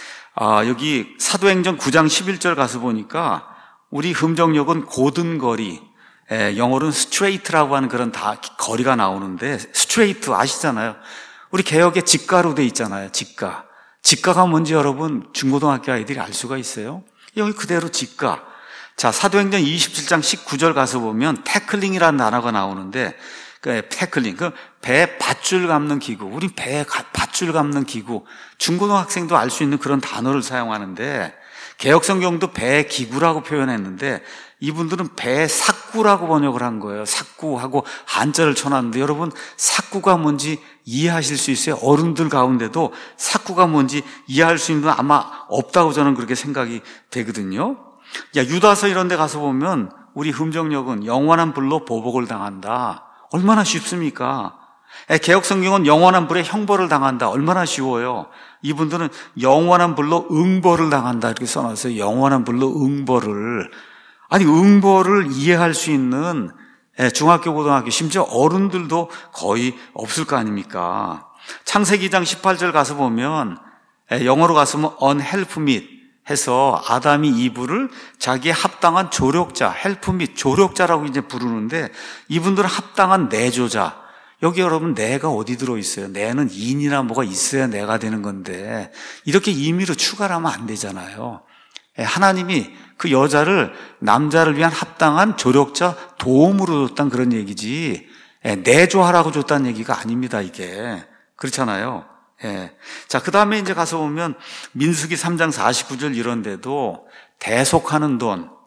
여기 사도행전 9장 11절 가서 보니까 우리 흠정역은 고든 거리, 영어로는 straight라고 하는 그런 다 거리가 나오는데 straight 아시잖아요. 우리 개역에 직가로 돼 있잖아요. 직가가 뭔지 여러분 중고등학교 아이들이 알 수가 있어요? 여기 그대로 직가. 자, 사도행전 27장 19절 가서 보면 태클링이라는 단어가 나오는데 태클링, 배 밧줄 감는 기구. 우리 배 밧줄 감는 기구. 중고등학생도 알 수 있는 그런 단어를 사용하는데 개역성경도 배 기구라고 표현했는데 이분들은 배 삭구라고 번역을 한 거예요. 삭구하고 한자를 쳐놨는데 여러분 삭구가 뭔지 이해하실 수 있어요? 어른들 가운데도 삭구가 뭔지 이해할 수 있는 분 아마 없다고 저는 그렇게 생각이 되거든요. 유다서 이런 데 가서 보면 우리 흠정역은 영원한 불로 보복을 당한다. 얼마나 쉽습니까? 개역성경은 영원한 불에 형벌을 당한다. 얼마나 쉬워요. 이분들은 영원한 불로 응벌을 당한다 이렇게 써놨어요. 영원한 불로 응벌을. 아니 응벌을 이해할 수 있는 중학교, 고등학교, 심지어 어른들도 거의 없을 거 아닙니까? 창세기 2장 18절 가서 보면 영어로 가서 보면 unhelpmeet 해서 아담이 이브를 자기의 합당한 조력자, helpmeet, 조력자라고 이제 부르는데 이분들은 합당한 내조자. 여기 여러분 내가 어디 들어있어요? 내는 인이나 뭐가 있어야 내가 되는 건데 이렇게 임의로 추가를 하면 안 되잖아요. 하나님이 그 여자를 남자를 위한 합당한 조력자 도움으로 줬다는 그런 얘기지 내조하라고 줬다는 얘기가 아닙니다. 이게 그렇잖아요. 자, 그 다음에 이제 가서 보면 민수기 3장 49절 이런 데도 대속하는 돈,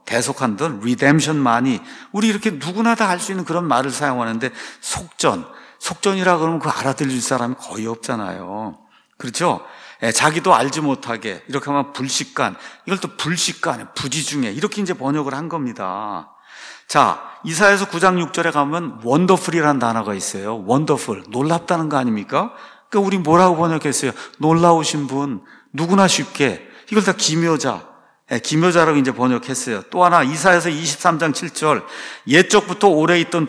대속한들, redemption만이 우리 이렇게 누구나 다 할 수 있는 그런 말을 사용하는데 속전이라 그러면 그거 알아들릴 사람이 거의 없잖아요. 그렇죠? 자기도 알지 못하게 이렇게 하면 불식간, 이걸 또 불식간, 부지중에 이렇게 이제 번역을 한 겁니다. 자, 이사야서 9장 6절에 가면 wonderful이라는 단어가 있어요. wonderful, 놀랍다는 거 아닙니까? 그러니까 우리 뭐라고 번역했어요? 놀라우신 분, 누구나 쉽게. 이걸 다 기묘자, 기묘자라고 이제 번역했어요. 또 하나 이사야서 23장 7절, 옛적부터 오랫동안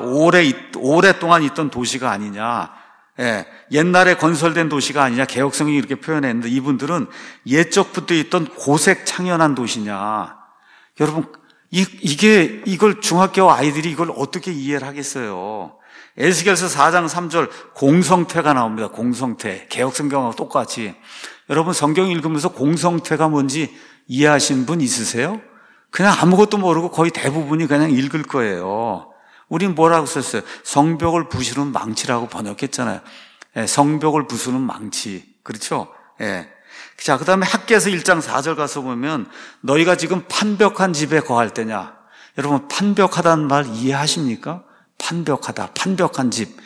있던 도시가 아니냐. 옛날에 건설된 도시가 아니냐. 개혁성경이 이렇게 표현했는데 이분들은 옛적부터 있던 고색 창연한 도시냐. 여러분, 이걸 중학교 아이들이 이걸 어떻게 이해를 하겠어요? 에스겔서 4장 3절 공성태가 나옵니다. 공성태. 개혁성경하고 똑같이. 여러분 성경 읽으면서 공성태가 뭔지 이해하신 분 있으세요? 그냥 아무것도 모르고 거의 대부분이 그냥 읽을 거예요. 우린 뭐라고 썼어요? 성벽을 부수는 망치라고 번역했잖아요. 성벽을 부수는 망치. 그렇죠? 자, 그 다음에 학개서 1장 4절 가서 보면 너희가 지금 판벽한 집에 거할 때냐. 여러분 판벽하다는 말 이해하십니까? 판벽하다, 판벽한 집.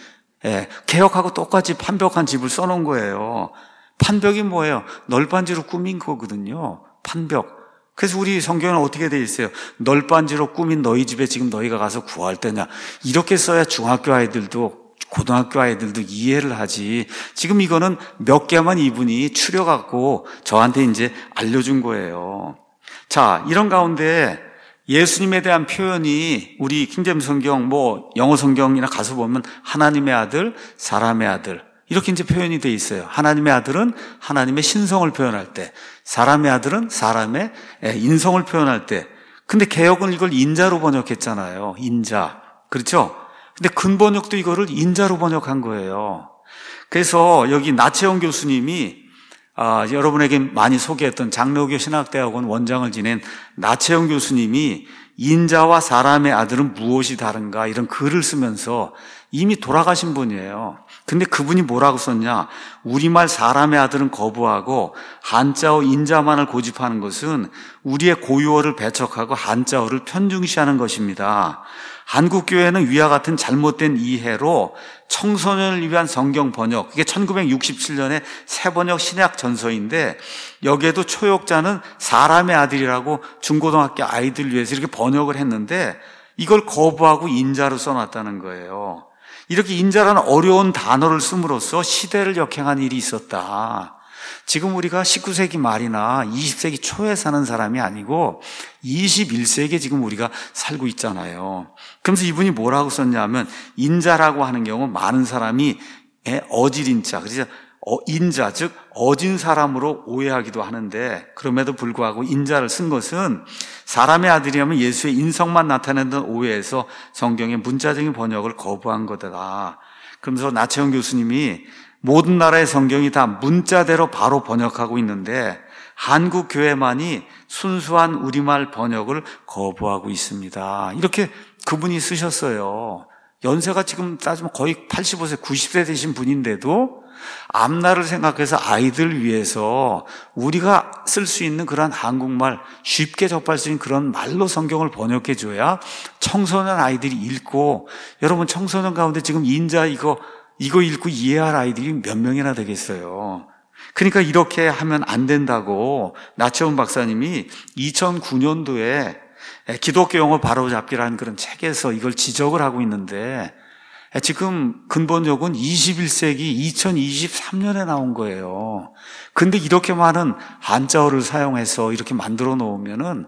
개혁하고 똑같이 판벽한 집을 써놓은 거예요. 판벽이 뭐예요? 널빤지로 꾸민 거거든요. 판벽. 그래서 우리 성경은 어떻게 돼 있어요? 널빤지로 꾸민 너희 집에 지금 너희가 가서 구할 때냐. 이렇게 써야 중학교 아이들도 고등학교 아이들도 이해를 하지. 지금 이거는 몇 개만 이분이 추려갖고 저한테 이제 알려준 거예요. 자, 이런 가운데 예수님에 대한 표현이 우리 킹제임스 성경, 영어 성경이나 가서 보면 하나님의 아들, 사람의 아들. 이렇게 이제 표현이 돼 있어요. 하나님의 아들은 하나님의 신성을 표현할 때, 사람의 아들은 사람의 인성을 표현할 때. 근데 개역은 이걸 인자로 번역했잖아요. 인자. 그렇죠? 근데 근번역도 이거를 인자로 번역한 거예요. 그래서 여기 나채영 교수님이 여러분에게 많이 소개했던 장로교 신학대학원 원장을 지낸 나채영 교수님이 인자와 사람의 아들은 무엇이 다른가 이런 글을 쓰면서 이미 돌아가신 분이에요. 근데 그분이 뭐라고 썼냐? 우리말 사람의 아들은 거부하고 한자어 인자만을 고집하는 것은 우리의 고유어를 배척하고 한자어를 편중시하는 것입니다. 한국교회는 위와 같은 잘못된 이해로 청소년을 위한 성경 번역, 이게 1967년에 새 번역 신약 전서인데 여기에도 초역자는 사람의 아들이라고 중고등학교 아이들 위해서 이렇게 번역을 했는데 이걸 거부하고 인자로 써놨다는 거예요. 이렇게 인자라는 어려운 단어를 씀으로써 시대를 역행한 일이 있었다. 지금 우리가 19세기 말이나 20세기 초에 사는 사람이 아니고 21세기에 지금 우리가 살고 있잖아요. 그러면서 이분이 뭐라고 썼냐면 인자라고 하는 경우 많은 사람이 어질인자, 그래서 인자, 즉 어진 사람으로 오해하기도 하는데 그럼에도 불구하고 인자를 쓴 것은 사람의 아들이라면 예수의 인성만 나타낸다는 오해에서 성경의 문자적인 번역을 거부한 거다. 그러면서 나채영 교수님이 모든 나라의 성경이 다 문자대로 바로 번역하고 있는데 한국 교회만이 순수한 우리말 번역을 거부하고 있습니다. 이렇게 그분이 쓰셨어요. 연세가 지금 따지면 거의 85세, 90세 되신 분인데도 앞날을 생각해서 아이들 위해서 우리가 쓸 수 있는 그런 한국말 쉽게 접할 수 있는 그런 말로 성경을 번역해 줘야 청소년 아이들이 읽고, 여러분 청소년 가운데 지금 인자 이거 읽고 이해할 아이들이 몇 명이나 되겠어요. 그러니까 이렇게 하면 안 된다고 나채원 박사님이 2009년도에 기독교 용어 바로잡기라는 그런 책에서 이걸 지적을 하고 있는데 지금 근본적은 21세기 2023년에 나온 거예요. 근데 이렇게 많은 한자어를 사용해서 이렇게 만들어 놓으면은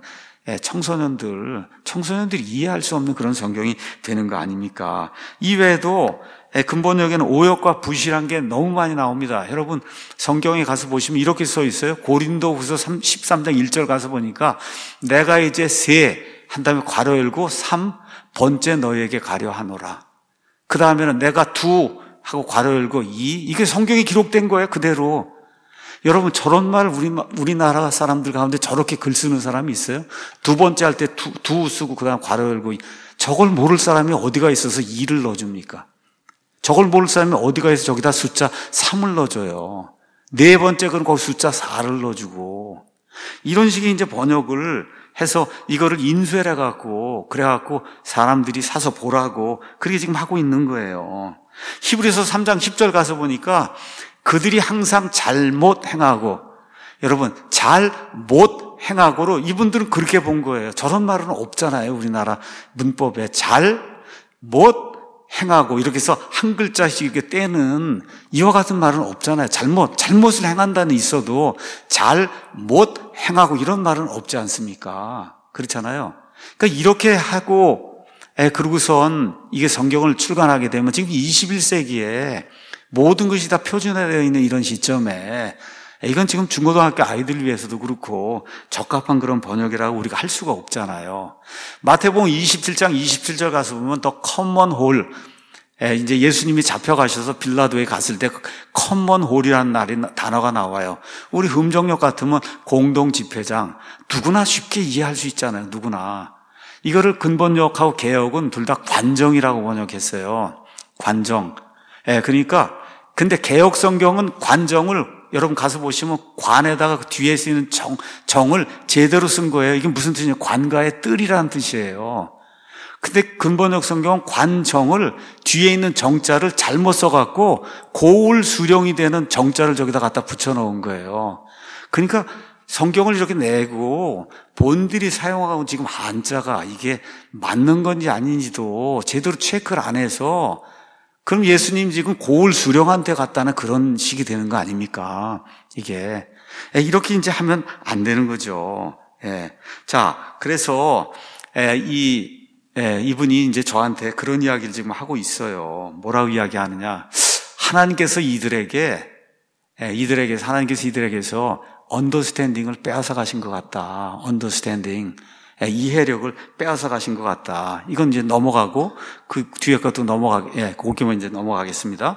청소년들이 이해할 수 없는 그런 성경이 되는 거 아닙니까? 이외에도 근본역에는 오역과 부실한 게 너무 많이 나옵니다. 여러분 성경에 가서 보시면 이렇게 써 있어요. 고린도후서 13장 1절 가서 보니까 내가 이제 한 다음에 괄호 열고 3번째 너에게 가려 하노라. 그 다음에는 내가 하고 괄호 열고 이게 성경에 기록된 거예요. 그대로. 여러분 저런 말 우리나라 사람들 가운데 저렇게 글 쓰는 사람이 있어요? 두 번째 할 때 두 쓰고 그 다음 괄호 열고 저걸 모를 사람이 어디가 있어서 2를 넣어줍니까? 저걸 모를 사람이 어디가 있어서 저기다 숫자 3을 넣어줘요. 네 번째 그럼 거기 숫자 4를 넣어주고. 이런 식의 이제 번역을 해서 이거를 인쇄해 갖고 그래갖고 사람들이 사서 보라고 그렇게 지금 하고 있는 거예요. 히브리서 3장 10절 가서 보니까 그들이 항상 잘못 행하고, 여러분 잘못 행하고로 이분들은 그렇게 본 거예요. 저런 말은 없잖아요. 우리나라 문법에 잘못 행하고 이렇게 해서 한 글자씩 이렇게 떼는 이와 같은 말은 없잖아요. 잘못을 행한다는 있어도 잘못 행하고 이런 말은 없지 않습니까? 그렇잖아요. 그러니까 이렇게 하고 그러고선 이게 성경을 출간하게 되면 지금 21세기에 모든 것이 다 표준화되어 있는 이런 시점에 이건 지금 중고등학교 아이들을 위해서도 그렇고 적합한 그런 번역이라고 우리가 할 수가 없잖아요. 마태복음 27장 27절 가서 보면 더 커먼 홀, 이제 예수님이 잡혀가셔서 빌라도에 갔을 때 커먼 홀이라는 단어가 나와요. 우리 음정역 같으면 공동집회장, 누구나 쉽게 이해할 수 있잖아요. 누구나. 이거를 근본역하고 개역은 둘 다 관정이라고 번역했어요. 관정. 그러니까 근데 개역 성경은 관정을 여러분 가서 보시면 관에다가 그 뒤에 쓰이는 정을 제대로 쓴 거예요. 이게 무슨 뜻이냐? 관가의 뜰이라는 뜻이에요. 근데 근본역 성경은 관정을 뒤에 있는 정자를 잘못 써갖고 고울 수령이 되는 정자를 저기다 갖다 붙여놓은 거예요. 그러니까 성경을 이렇게 내고 본들이 사용하고 지금 한자가 이게 맞는 건지 아닌지도 제대로 체크를 안 해서 그럼 예수님 지금 고을 수령한테 갔다는 그런 식이 되는 거 아닙니까? 이게. 이렇게 이제 하면 안 되는 거죠. 자, 그래서, 이분이 이제 저한테 그런 이야기를 지금 하고 있어요. 뭐라고 이야기하느냐. 하나님께서 이들에게서 언더스탠딩을 빼앗아 가신 것 같다. 언더스탠딩. 이해력을 빼앗아 가신 것 같다. 이건 이제 넘어가고, 그 뒤에 것도 거기만 이제 넘어가겠습니다.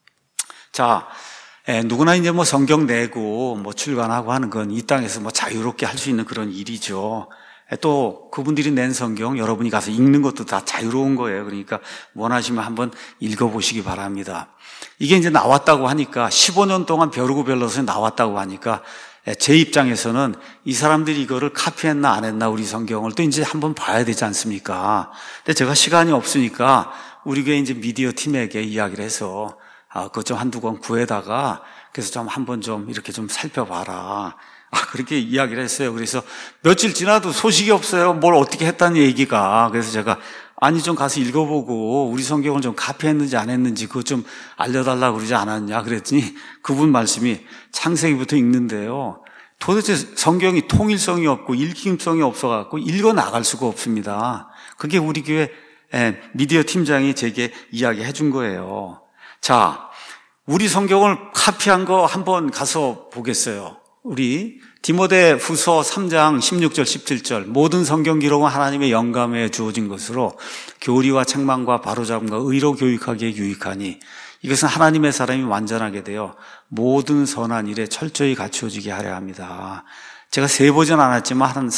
자, 누구나 이제 뭐 성경 내고 뭐 출간하고 하는 건 이 땅에서 뭐 자유롭게 할 수 있는 그런 일이죠. 또 그분들이 낸 성경 여러분이 가서 읽는 것도 다 자유로운 거예요. 그러니까 원하시면 한번 읽어보시기 바랍니다. 이게 이제 나왔다고 하니까 15년 동안 벼르고 별러서 나왔다고 하니까 제 입장에서는 이 사람들이 이거를 카피했나 안 했나 우리 성경을 또 이제 한번 봐야 되지 않습니까? 근데 제가 시간이 없으니까 우리 교회 이제 미디어 팀에게 이야기를 해서 그것 좀 한두 권 구해다가 그래서 좀 한번 좀 이렇게 좀 살펴봐라. 그렇게 이야기를 했어요. 그래서 며칠 지나도 소식이 없어요. 뭘 어떻게 했다는 얘기가. 그래서 제가 아니 좀 가서 읽어보고 우리 성경을 좀 카피했는지 안 했는지 그거 좀 알려달라고 그러지 않았냐 그랬더니 그분 말씀이 창세기부터 읽는데요. 도대체 성경이 통일성이 없고 읽힘성이 없어갖고 읽어 나갈 수가 없습니다. 그게 우리 교회 미디어 팀장이 제게 이야기해 준 거예요. 자, 우리 성경을 카피한 거 한번 가서 보겠어요. 우리 디모데 후서 3장 16절 17절 모든 성경 기록은 하나님의 영감에 주어진 것으로 교리와 책망과 바로잡음과 의로 교육하기에 유익하니 이것은 하나님의 사람이 완전하게 되어 모든 선한 일에 철저히 갖추어지게 하려 합니다. 제가 세보진 않았지만 한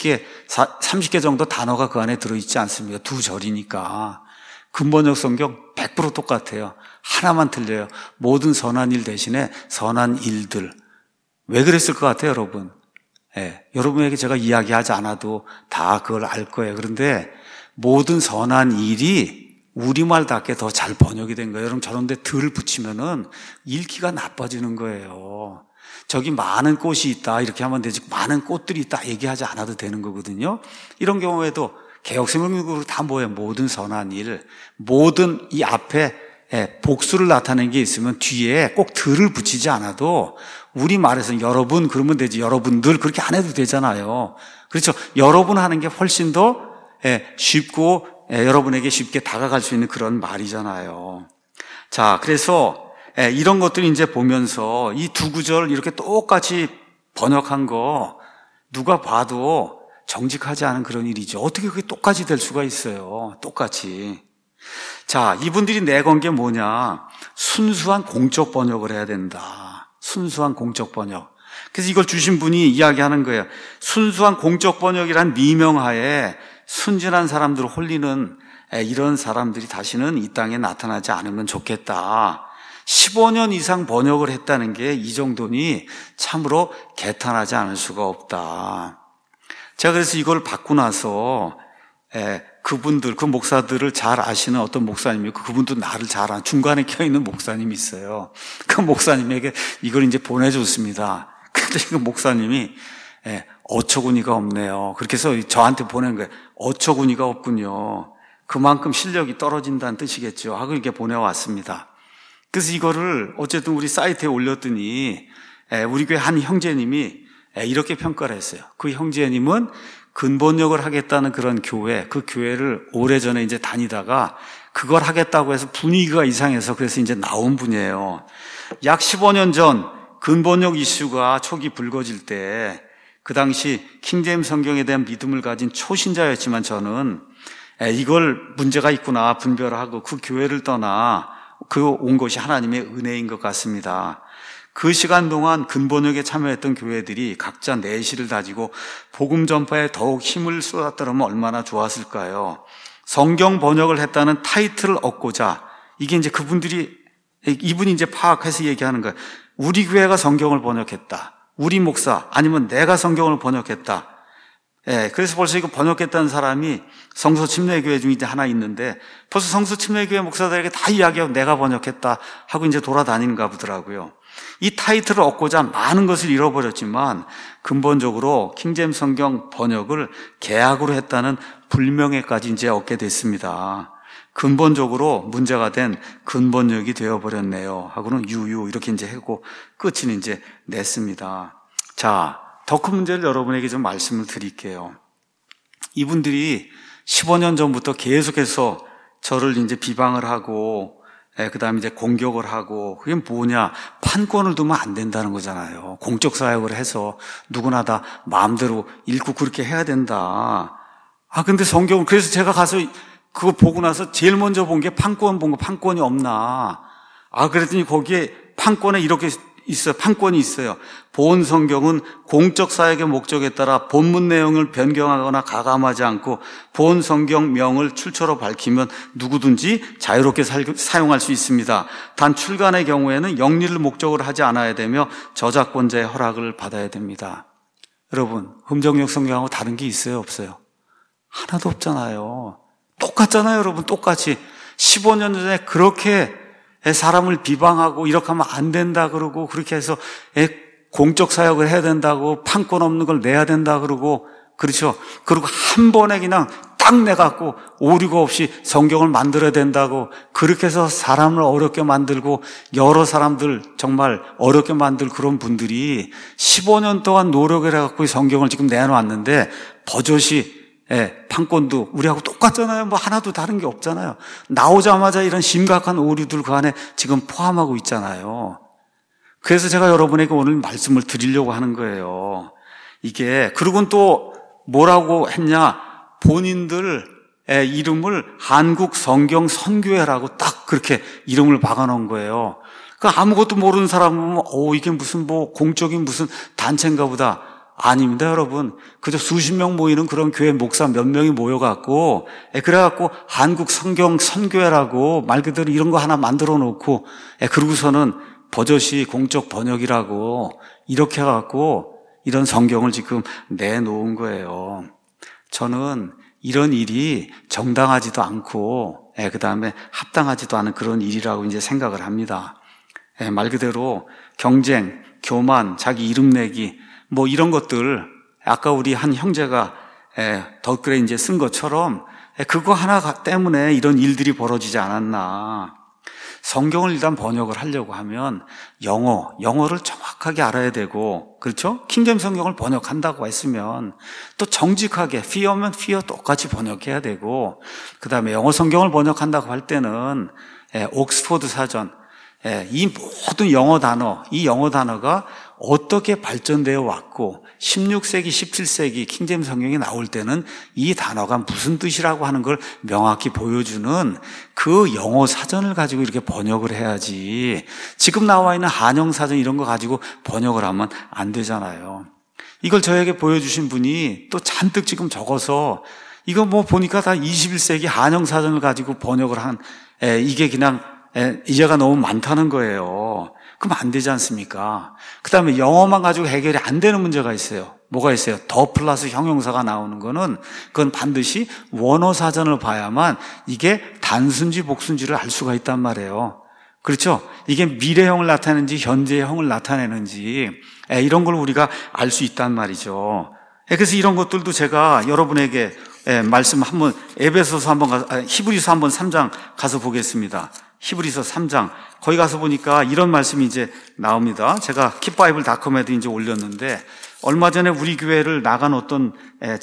30개 정도 단어가 그 안에 들어있지 않습니까? 두 절이니까. 근본역 성경 100% 똑같아요. 하나만 틀려요. 모든 선한 일 대신에 선한 일들. 왜 그랬을 것 같아요, 여러분? 여러분에게 제가 이야기하지 않아도 다 그걸 알 거예요. 그런데 모든 선한 일이 우리말답게 더 잘 번역이 된 거예요. 여러분 저런 데 들 붙이면은 읽기가 나빠지는 거예요. 저기 많은 꽃이 있다 이렇게 하면 되지 많은 꽃들이 있다 얘기하지 않아도 되는 거거든요. 이런 경우에도 개역성경으로 다 뭐예요? 모든 선한 일, 모든 이 앞에 복수를 나타내는 게 있으면 뒤에 꼭 들을 붙이지 않아도 우리말에서는 여러분 그러면 되지 여러분들 그렇게 안 해도 되잖아요. 그렇죠. 여러분 하는 게 훨씬 더 쉽고 여러분에게 쉽게 다가갈 수 있는 그런 말이잖아요. 자, 그래서 이런 것들을 이제 보면서 이 두 구절 이렇게 똑같이 번역한 거 누가 봐도 정직하지 않은 그런 일이죠. 어떻게 그게 똑같이 될 수가 있어요. 똑같이. 자, 이분들이 내건 게 뭐냐. 순수한 공적 번역을 해야 된다. 순수한 공적 번역. 그래서 이걸 주신 분이 이야기하는 거예요. 순수한 공적 번역이란 미명하에 순진한 사람들을 홀리는 이런 사람들이 다시는 이 땅에 나타나지 않으면 좋겠다. 15년 이상 번역을 했다는 게 이 정도니 참으로 개탄하지 않을 수가 없다. 제가 그래서 이걸 받고 나서 그분들, 그 목사들을 잘 아시는 어떤 목사님이고, 그분도 나를 잘 아는 중간에 껴있는 목사님이 있어요. 그 목사님에게 이걸 이제 보내줬습니다. 근데 그 목사님이 어처구니가 없네요. 그렇게 해서 저한테 보낸 거예요. 어처구니가 없군요. 그만큼 실력이 떨어진다는 뜻이겠죠 하고 이렇게 보내왔습니다. 그래서 이거를 어쨌든 우리 사이트에 올렸더니 우리 교회 한 형제님이 이렇게 평가를 했어요. 그 형제님은 근본역을 하겠다는 그런 교회, 그 교회를 오래전에 이제 다니다가 그걸 하겠다고 해서 분위기가 이상해서 그래서 이제 나온 분이에요. 약 15년 전 근본역 이슈가 초기 불거질 때 그 당시 킹제임스 성경에 대한 믿음을 가진 초신자였지만 저는 이걸 문제가 있구나 분별하고 그 교회를 떠나 온 것이 하나님의 은혜인 것 같습니다. 그 시간 동안 근본역에 참여했던 교회들이 각자 내실을 다지고 복음 전파에 더욱 힘을 쏟았더라면 얼마나 좋았을까요? 성경 번역을 했다는 타이틀을 얻고자, 이게 이제 이분이 이제 파악해서 얘기하는 거예요. 우리 교회가 성경을 번역했다. 우리 목사, 아니면 내가 성경을 번역했다. 그래서 벌써 이거 번역했다는 사람이 성서침례교회 중에 이제 하나 있는데 벌써 성서침례교회 목사들에게 다 이야기하고 내가 번역했다 하고 이제 돌아다니는가 보더라고요. 이 타이틀을 얻고자 많은 것을 잃어버렸지만 근본적으로 킹제임스 성경 번역을 계약으로 했다는 불명예까지 이제 얻게 됐습니다. 근본적으로 문제가 된 근본역이 되어버렸네요 하고는 유유 이렇게 이제 하고 끝은 이제 냈습니다. 자, 더 큰 문제를 여러분에게 좀 말씀을 드릴게요. 이분들이 15년 전부터 계속해서 저를 이제 비방을 하고, 그 다음에 이제 공격을 하고, 그게 뭐냐, 판권을 두면 안 된다는 거잖아요. 공적 사역을 해서 누구나 다 마음대로 읽고 그렇게 해야 된다. 근데 성경은, 그래서 제가 가서 그거 보고 나서 제일 먼저 본 게 판권이 없나. 그랬더니 거기에 판권에 이렇게 있어요. 판권이 있어요. 본 성경은 공적 사역의 목적에 따라 본문 내용을 변경하거나 가감하지 않고 본 성경명을 출처로 밝히면 누구든지 자유롭게 사용할 수 있습니다. 단 출간의 경우에는 영리를 목적으로 하지 않아야 되며 저작권자의 허락을 받아야 됩니다. 여러분, 흠정역 성경하고 다른 게 있어요? 없어요? 하나도 없잖아요. 똑같잖아요, 여러분. 똑같이 15년 전에 그렇게 사람을 비방하고 이렇게 하면 안 된다 그러고 그렇게 해서 공적 사역을 해야 된다고 판권 없는 걸 내야 된다 그러고 그렇죠. 그리고 한 번에 그냥 딱 내갖고 오류가 없이 성경을 만들어야 된다고 그렇게 해서 사람을 어렵게 만들고 여러 사람들 정말 어렵게 만들 그런 분들이 15년 동안 노력을 해갖고 이 성경을 지금 내놓았는데 버젓이 판권도 우리하고 똑같잖아요. 뭐 하나도 다른 게 없잖아요. 나오자마자 이런 심각한 오류들 그 안에 지금 포함하고 있잖아요. 그래서 제가 여러분에게 오늘 말씀을 드리려고 하는 거예요. 이게 그리고는 또 뭐라고 했냐, 본인들 이름을 한국 성경 선교회라고 딱 그렇게 이름을 박아놓은 거예요. 그 아무것도 모르는 사람은 이게 무슨 뭐 공적인 무슨 단체인가 보다. 아닙니다, 여러분. 그저 수십 명 모이는 그런 교회 목사 몇 명이 모여갖고, 그래갖고 한국 성경 선교회라고 말 그대로 이런 거 하나 만들어 놓고, 그러고서는 버젓이 공적 번역이라고 이렇게 해갖고 이런 성경을 지금 내놓은 거예요. 저는 이런 일이 정당하지도 않고, 그 다음에 합당하지도 않은 그런 일이라고 이제 생각을 합니다. 말 그대로 경쟁, 교만, 자기 이름 내기, 뭐 이런 것들, 아까 우리 한 형제가 댓글에 이제 쓴 것처럼 그거 하나 때문에 이런 일들이 벌어지지 않았나. 성경을 일단 번역을 하려고 하면 영어를 정확하게 알아야 되고, 그렇죠? 킹제임스 성경을 번역한다고 했으면 또 정직하게 fear면 fear 똑같이 번역해야 되고, 그 다음에 영어 성경을 번역한다고 할 때는 옥스포드 사전, 이 모든 이 영어 단어가 어떻게 발전되어 왔고 16세기, 17세기 킹제임스 성경이 나올 때는 이 단어가 무슨 뜻이라고 하는 걸 명확히 보여주는 그 영어 사전을 가지고 이렇게 번역을 해야지, 지금 나와 있는 한영 사전 이런 거 가지고 번역을 하면 안 되잖아요. 이걸 저에게 보여주신 분이 또 잔뜩 지금 적어서 이거 뭐 보니까 다 21세기 한영 사전을 가지고 번역을 한, 이게 그냥 이자가 너무 많다는 거예요. 그럼 안 되지 않습니까? 그 다음에 영어만 가지고 해결이 안 되는 문제가 있어요. 뭐가 있어요? 더 플러스 형용사가 나오는 거는 그건 반드시 원어 사전을 봐야만 이게 단순지 복순지를 알 수가 있단 말이에요. 그렇죠? 이게 미래형을 나타내는지 현재형을 나타내는지 이런 걸 우리가 알 수 있단 말이죠. 그래서 이런 것들도 제가 여러분에게 말씀 한번 에베소서 한번 히브리서 한번 3장 가서 보겠습니다. 히브리서 3장 거기 가서 보니까 이런 말씀이 이제 나옵니다. 제가 킵바이블닷컴에도 이제 올렸는데 얼마 전에 우리 교회를 나간 어떤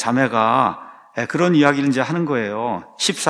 자매가 그런 이야기를 이제 하는 거예요.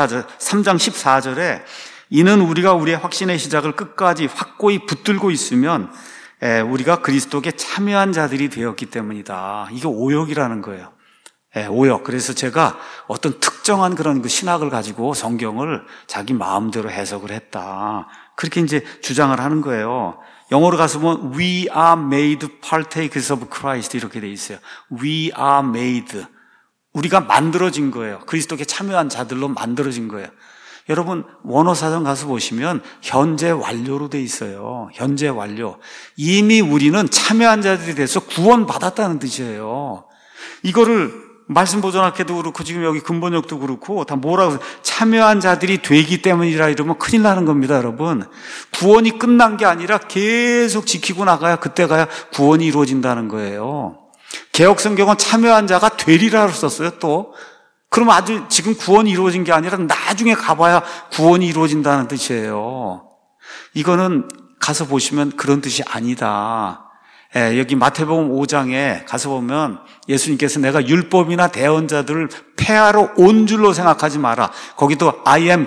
3장 14절에 이는 우리가 우리의 확신의 시작을 끝까지 확고히 붙들고 있으면 우리가 그리스도께 참여한 자들이 되었기 때문이다. 이게 오역이라는 거예요. 오역. 그래서 제가 어떤 특정한 그런 그 신학을 가지고 성경을 자기 마음대로 해석을 했다. 그렇게 이제 주장을 하는 거예요. 영어로 가서 보면 We are made partakers of Christ 이렇게 돼 있어요. We are made. 우리가 만들어진 거예요. 그리스도께 참여한 자들로 만들어진 거예요. 여러분 원어 사전 가서 보시면 현재 완료로 돼 있어요. 현재 완료. 이미 우리는 참여한 자들이 돼서 구원받았다는 뜻이에요. 이거를 말씀 보존학회도 그렇고 지금 여기 근본역도 그렇고 다 뭐라고 참여한 자들이 되기 때문이라 이러면 큰일 나는 겁니다, 여러분. 구원이 끝난 게 아니라 계속 지키고 나가야 그때 가야 구원이 이루어진다는 거예요. 개역성경은 참여한 자가 되리라고 썼어요, 또. 그럼 아주 지금 구원이 이루어진 게 아니라 나중에 가봐야 구원이 이루어진다는 뜻이에요. 이거는 가서 보시면 그런 뜻이 아니다. 여기 마태복음 5장에 가서 보면 예수님께서 내가 율법이나 대언자들을 폐하러 온 줄로 생각하지 마라. 거기도 I am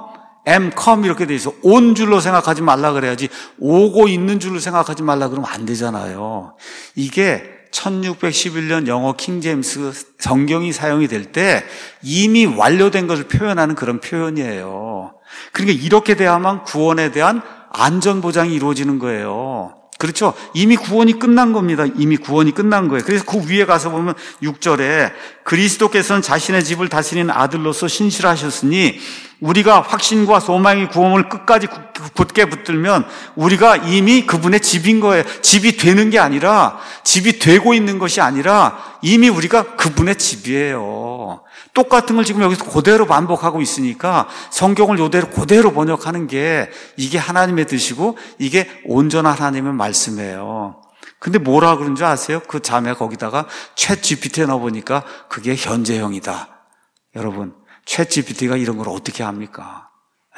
come 이렇게 돼 있어. 온 줄로 생각하지 말라 그래야지 오고 있는 줄로 생각하지 말라 그러면 안 되잖아요. 이게 1611년 영어 킹제임스 성경이 사용이 될 때 이미 완료된 것을 표현하는 그런 표현이에요. 그러니까 이렇게 돼야만 구원에 대한 안전보장이 이루어지는 거예요. 그렇죠? 이미 구원이 끝난 겁니다. 이미 구원이 끝난 거예요. 그래서 그 위에 가서 보면 6절에 그리스도께서는 자신의 집을 다스리는 아들로서 신실하셨으니 우리가 확신과 소망의 구원을 끝까지 굳게 붙들면 우리가 이미 그분의 집인 거예요. 집이 되는 게 아니라 집이 되고 있는 것이 아니라 이미 우리가 그분의 집이에요. 똑같은 걸 지금 여기서 그대로 반복하고 있으니까 성경을 이대로 그대로 번역하는 게 이게 하나님의 뜻이고 이게 온전한 하나님의 말씀이에요. 근데 뭐라 그런 줄 아세요? 그 자매 거기다가 챗 GPT에 넣어보니까 그게 현재형이다. 여러분 챗 GPT가 이런 걸 어떻게 합니까?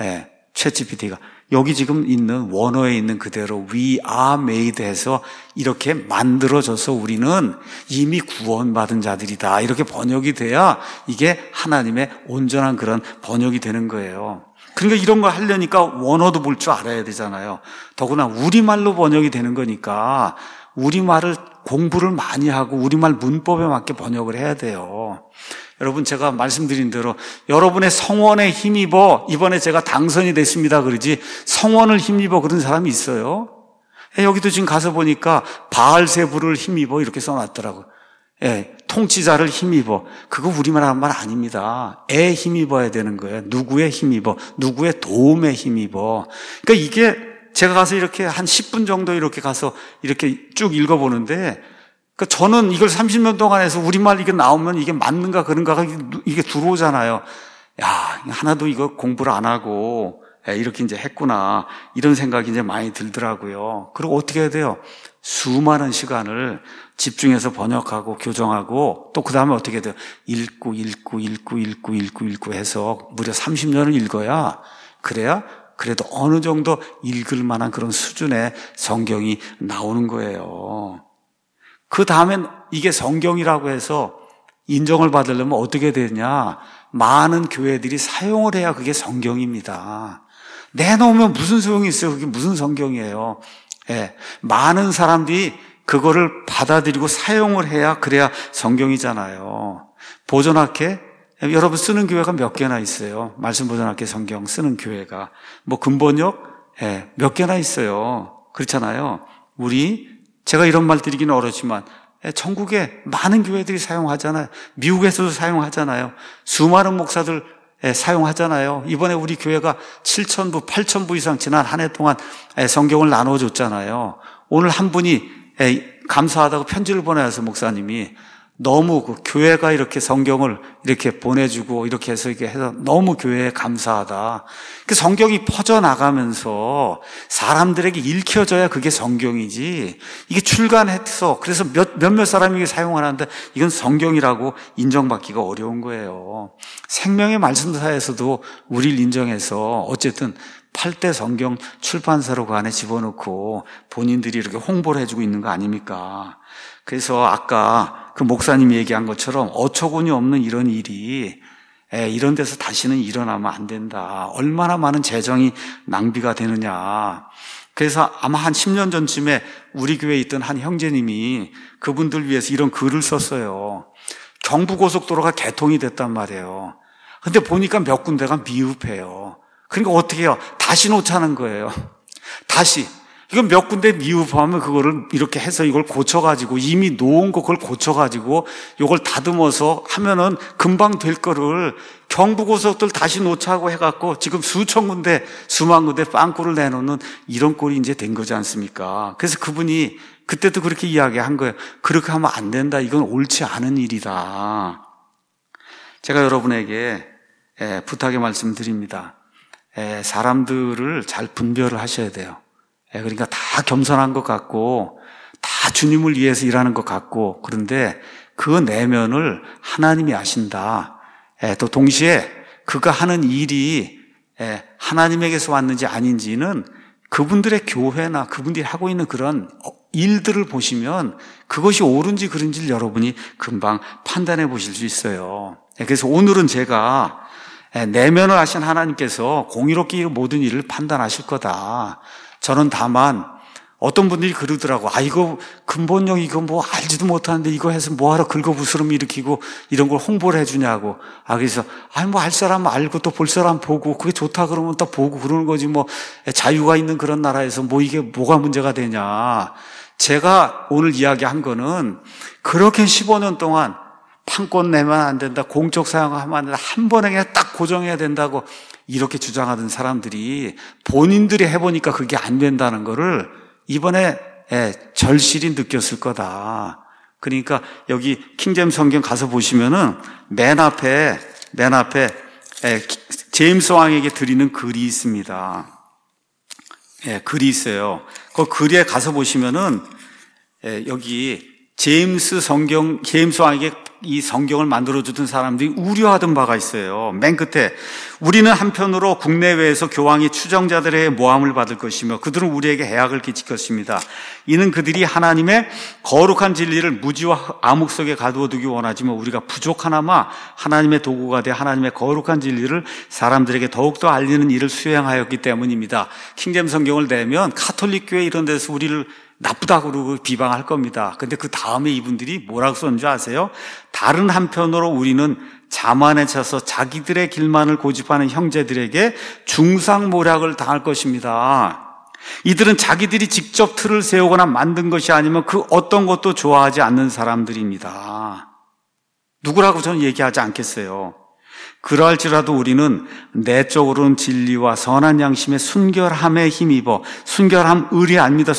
챗 GPT가 여기 지금 있는 원어에 있는 그대로 We are made 해서 이렇게 만들어져서 우리는 이미 구원받은 자들이다. 이렇게 번역이 돼야 이게 하나님의 온전한 그런 번역이 되는 거예요. 그러니까 이런 걸 하려니까 원어도 볼 줄 알아야 되잖아요. 더구나 우리말로 번역이 되는 거니까 우리말을 공부를 많이 하고 우리말 문법에 맞게 번역을 해야 돼요. 여러분 제가 말씀드린 대로 여러분의 성원에 힘입어 이번에 제가 당선이 됐습니다 그러지 성원을 힘입어 그런 사람이 있어요? 여기도 지금 가서 보니까 바알세부를 힘입어 이렇게 써놨더라고요. 통치자를 힘입어. 그거 우리말 하는 말 아닙니다. 에 힘입어야 되는 거예요. 누구의 힘입어. 누구의 도움에 힘입어. 그러니까 이게 제가 가서 이렇게 한 10분 정도 이렇게 가서 이렇게 쭉 읽어보는데 그러니까 저는 이걸 30년 동안 해서 우리말 이게 나오면 이게 맞는가 그런가가 이게 들어오잖아요. 야, 하나도 이거 공부를 안 하고 이렇게 이제 했구나. 이런 생각이 이제 많이 들더라고요. 그리고 어떻게 해야 돼요? 수많은 시간을 집중해서 번역하고 교정하고 또 그 다음에 어떻게 해야 돼요? 읽고 해서 무려 30년을 읽어야 그래야 그래도 어느 정도 읽을 만한 그런 수준의 성경이 나오는 거예요. 그 다음엔 이게 성경이라고 해서 인정을 받으려면 어떻게 되냐? 많은 교회들이 사용을 해야 그게 성경입니다. 내놓으면 무슨 소용이 있어요? 그게 무슨 성경이에요? 많은 사람들이 그거를 받아들이고 사용을 해야 그래야 성경이잖아요. 보존학회 여러분 쓰는 교회가 몇 개나 있어요? 말씀 보존학회 성경 쓰는 교회가 뭐 근본역 몇 개나 있어요. 그렇잖아요. 제가 이런 말 드리기는 어렵지만 전국에 많은 교회들이 사용하잖아요. 미국에서도 사용하잖아요. 수많은 목사들 사용하잖아요. 이번에 우리 교회가 7,000부, 8,000부 이상 지난 한 해 동안 성경을 나눠줬잖아요. 오늘 한 분이 감사하다고 편지를 보내서 목사님이 너무 그 교회가 이렇게 성경을 이렇게 보내주고 이렇게 해서 너무 교회에 감사하다. 그 성경이 퍼져나가면서 사람들에게 읽혀져야 그게 성경이지. 이게 출간해서 그래서 몇몇 사람이 이게 사용하는데 이건 성경이라고 인정받기가 어려운 거예요. 생명의 말씀사에서도 우리를 인정해서 어쨌든 8대 성경 출판사로 그 안에 집어넣고 본인들이 이렇게 홍보를 해주고 있는 거 아닙니까? 그래서 아까 그 목사님이 얘기한 것처럼 어처구니 없는 이런 일이 이런 데서 다시는 일어나면 안 된다. 얼마나 많은 재정이 낭비가 되느냐. 그래서 아마 한 10년 전쯤에 우리 교회에 있던 한 형제님이 그분들 위해서 이런 글을 썼어요. 경부고속도로가 개통이 됐단 말이에요. 근데 보니까 몇 군데가 미흡해요. 그러니까 어떻게 해요? 다시 놓자는 거예요. 다시. 이건 몇 군데 미흡하면 그거를 이렇게 해서 이걸 고쳐가지고 이미 놓은 거 그걸 고쳐가지고 이걸 다듬어서 하면은 금방 될 거를 경부고속도로 다시 놓자고 해갖고 지금 수천 군데, 수만 군데 빵꾸를 내놓는 이런 꼴이 이제 된 거지 않습니까? 그래서 그분이 그때도 그렇게 이야기한 거예요. 그렇게 하면 안 된다. 이건 옳지 않은 일이다. 제가 여러분에게 부탁의 말씀드립니다. 사람들을 잘 분별을 하셔야 돼요. 그러니까 다 겸손한 것 같고 다 주님을 위해서 일하는 것 같고 그런데 그 내면을 하나님이 아신다. 또 동시에 그가 하는 일이 하나님에게서 왔는지 아닌지는 그분들의 교회나 그분들이 하고 있는 그런 일들을 보시면 그것이 옳은지 그른지를 여러분이 금방 판단해 보실 수 있어요. 그래서 오늘은 제가 내면을 아신 하나님께서 공의롭게 이 모든 일을 판단하실 거다. 저는 다만 어떤 분들이 그러더라고. 이거 근본형 이거 뭐 알지도 못하는데 이거 해서 뭐하러 긁어부스럼 일으키고 이런 걸 홍보를 해주냐고. 그래서 뭐 알 사람 알고 또 볼 사람 보고 그게 좋다 그러면 또 보고 그러는 거지 뭐 자유가 있는 그런 나라에서 뭐 이게 뭐가 문제가 되냐. 제가 오늘 이야기한 거는 그렇게 15년 동안 판권 내면 안 된다, 공적 사용하면 안 된다, 한 번에 그냥 딱 고정해야 된다고 이렇게 주장하던 사람들이 본인들이 해보니까 그게 안 된다는 거를 이번에 절실히 느꼈을 거다. 그러니까 여기 킹제임스 성경 가서 보시면은 맨 앞에 제임스 왕에게 드리는 글이 있습니다. 글이 있어요. 그 글에 가서 보시면은 여기 제임스 왕에게 이 성경을 만들어주던 사람들이 우려하던 바가 있어요. 맨 끝에 우리는 한편으로 국내외에서 교황이 추정자들의 모함을 받을 것이며 그들은 우리에게 해악을 끼칠 것입니다. 이는 그들이 하나님의 거룩한 진리를 무지와 암흑 속에 가두어두기 원하지만 우리가 부족하나마 하나님의 도구가 돼 하나님의 거룩한 진리를 사람들에게 더욱더 알리는 일을 수행하였기 때문입니다. 킹제임스 성경을 내면 가톨릭 교회 이런 데서 우리를 나쁘다고 그러고 비방할 겁니다. 근데 그 다음에 이분들이 뭐라고 썼는지 아세요? 다른 한편으로 우리는 자만에 차서 자기들의 길만을 고집하는 형제들에게 중상모략을 당할 것입니다. 이들은 자기들이 직접 틀을 세우거나 만든 것이 아니면 그 어떤 것도 좋아하지 않는 사람들입니다. 누구라고 저는 얘기하지 않겠어요. 그러할지라도 우리는 내적으로는 진리와 선한 양심의 순결함에 힘입어 순결함을이 아닙니다.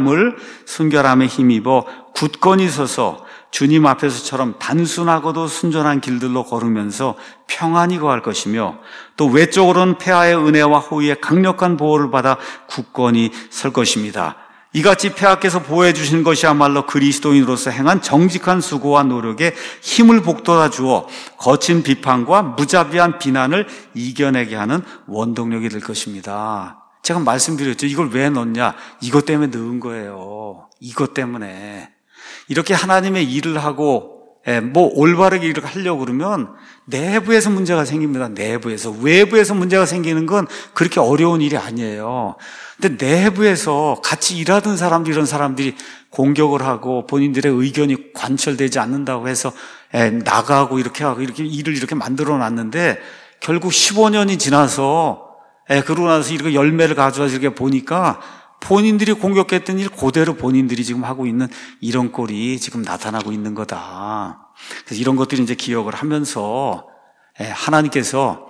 순결함에 힘입어 굳건히 서서 주님 앞에서처럼 단순하고도 순전한 길들로 걸으면서 평안히 거할 것이며 또 외적으로는 폐하의 은혜와 호의의 강력한 보호를 받아 굳건히 설 것입니다. 이같이 폐하께서 보호해 주신 것이야말로 그리스도인으로서 행한 정직한 수고와 노력에 힘을 북돋아 주어 거친 비판과 무자비한 비난을 이겨내게 하는 원동력이 될 것입니다. 제가 말씀드렸죠. 이걸 왜 넣냐? 이것 때문에 넣은 거예요. 이것 때문에. 이렇게 하나님의 일을 하고 올바르게 일을 하려고 그러면 내부에서 문제가 생깁니다. 내부에서. 외부에서 문제가 생기는 건 그렇게 어려운 일이 아니에요. 근데 내부에서 같이 일하던 사람들, 이런 사람들이 공격을 하고 본인들의 의견이 관철되지 않는다고 해서 나가고 이렇게 하고 이렇게 일을 이렇게 만들어 놨는데 결국 15년이 지나서 그러고 나서 이렇게 열매를 가져와서 이렇게 보니까 본인들이 공격했던 일 그대로 본인들이 지금 하고 있는 이런 꼴이 지금 나타나고 있는 거다. 그래서 이런 것들이 이제 기억을 하면서 하나님께서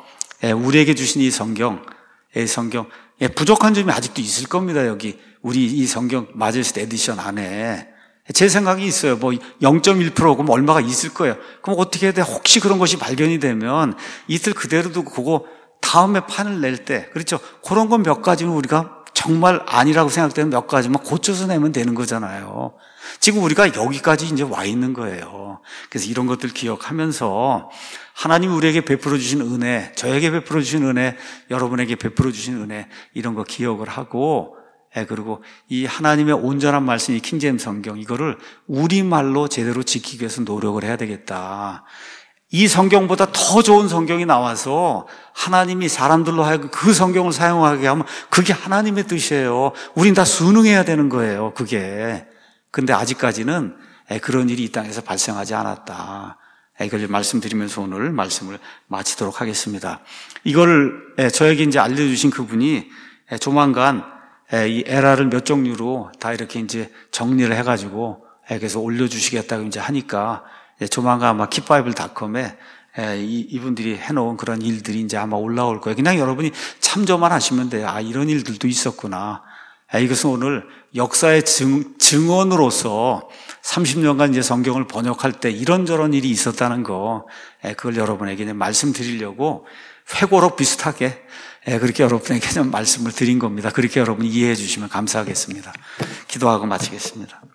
우리에게 주신 이 성경, 부족한 점이 아직도 있을 겁니다. 여기 우리 이 성경 마제스트 에디션 안에 제 생각이 있어요. 뭐 0.1%고 뭐 얼마가 있을 거예요. 그럼 어떻게 해야 돼? 혹시 그런 것이 발견이 되면 이틀 그대로 두고 그거 다음에 판을 낼 때, 그렇죠? 그런 건 몇 가지는 우리가 정말 아니라고 생각되는 몇 가지만 고쳐서 내면 되는 거잖아요. 지금 우리가 여기까지 이제 와 있는 거예요. 그래서 이런 것들 기억하면서 하나님이 우리에게 베풀어 주신 은혜, 저에게 베풀어 주신 은혜, 여러분에게 베풀어 주신 은혜, 이런 거 기억을 하고, 그리고 이 하나님의 온전한 말씀, 이 킹제임스 성경, 이거를 우리말로 제대로 지키기 위해서 노력을 해야 되겠다. 이 성경보다 더 좋은 성경이 나와서 하나님이 사람들로 하여금 그 성경을 사용하게 하면 그게 하나님의 뜻이에요. 우린 다 순응해야 되는 거예요, 그게. 근데 아직까지는 그런 일이 이 땅에서 발생하지 않았다. 이걸 말씀드리면서 오늘 말씀을 마치도록 하겠습니다. 이거를 저에게 이제 알려주신 그분이 조만간 이 에라를 몇 종류로 다 이렇게 이제 정리를 해가지고 그래서 올려주시겠다고 이제 하니까 조만간 아마 킵바이블닷컴에 이분들이 해놓은 그런 일들이 이제 아마 올라올 거예요. 그냥 여러분이 참조만 하시면 돼요. 아, 이런 일들도 있었구나. 이것은 오늘 역사의 증언으로서 30년간 이제 성경을 번역할 때 이런저런 일이 있었다는 거, 그걸 여러분에게 말씀드리려고 회고록 비슷하게 그렇게 여러분에게 좀 말씀을 드린 겁니다. 그렇게 여러분이 이해해 주시면 감사하겠습니다. 기도하고 마치겠습니다.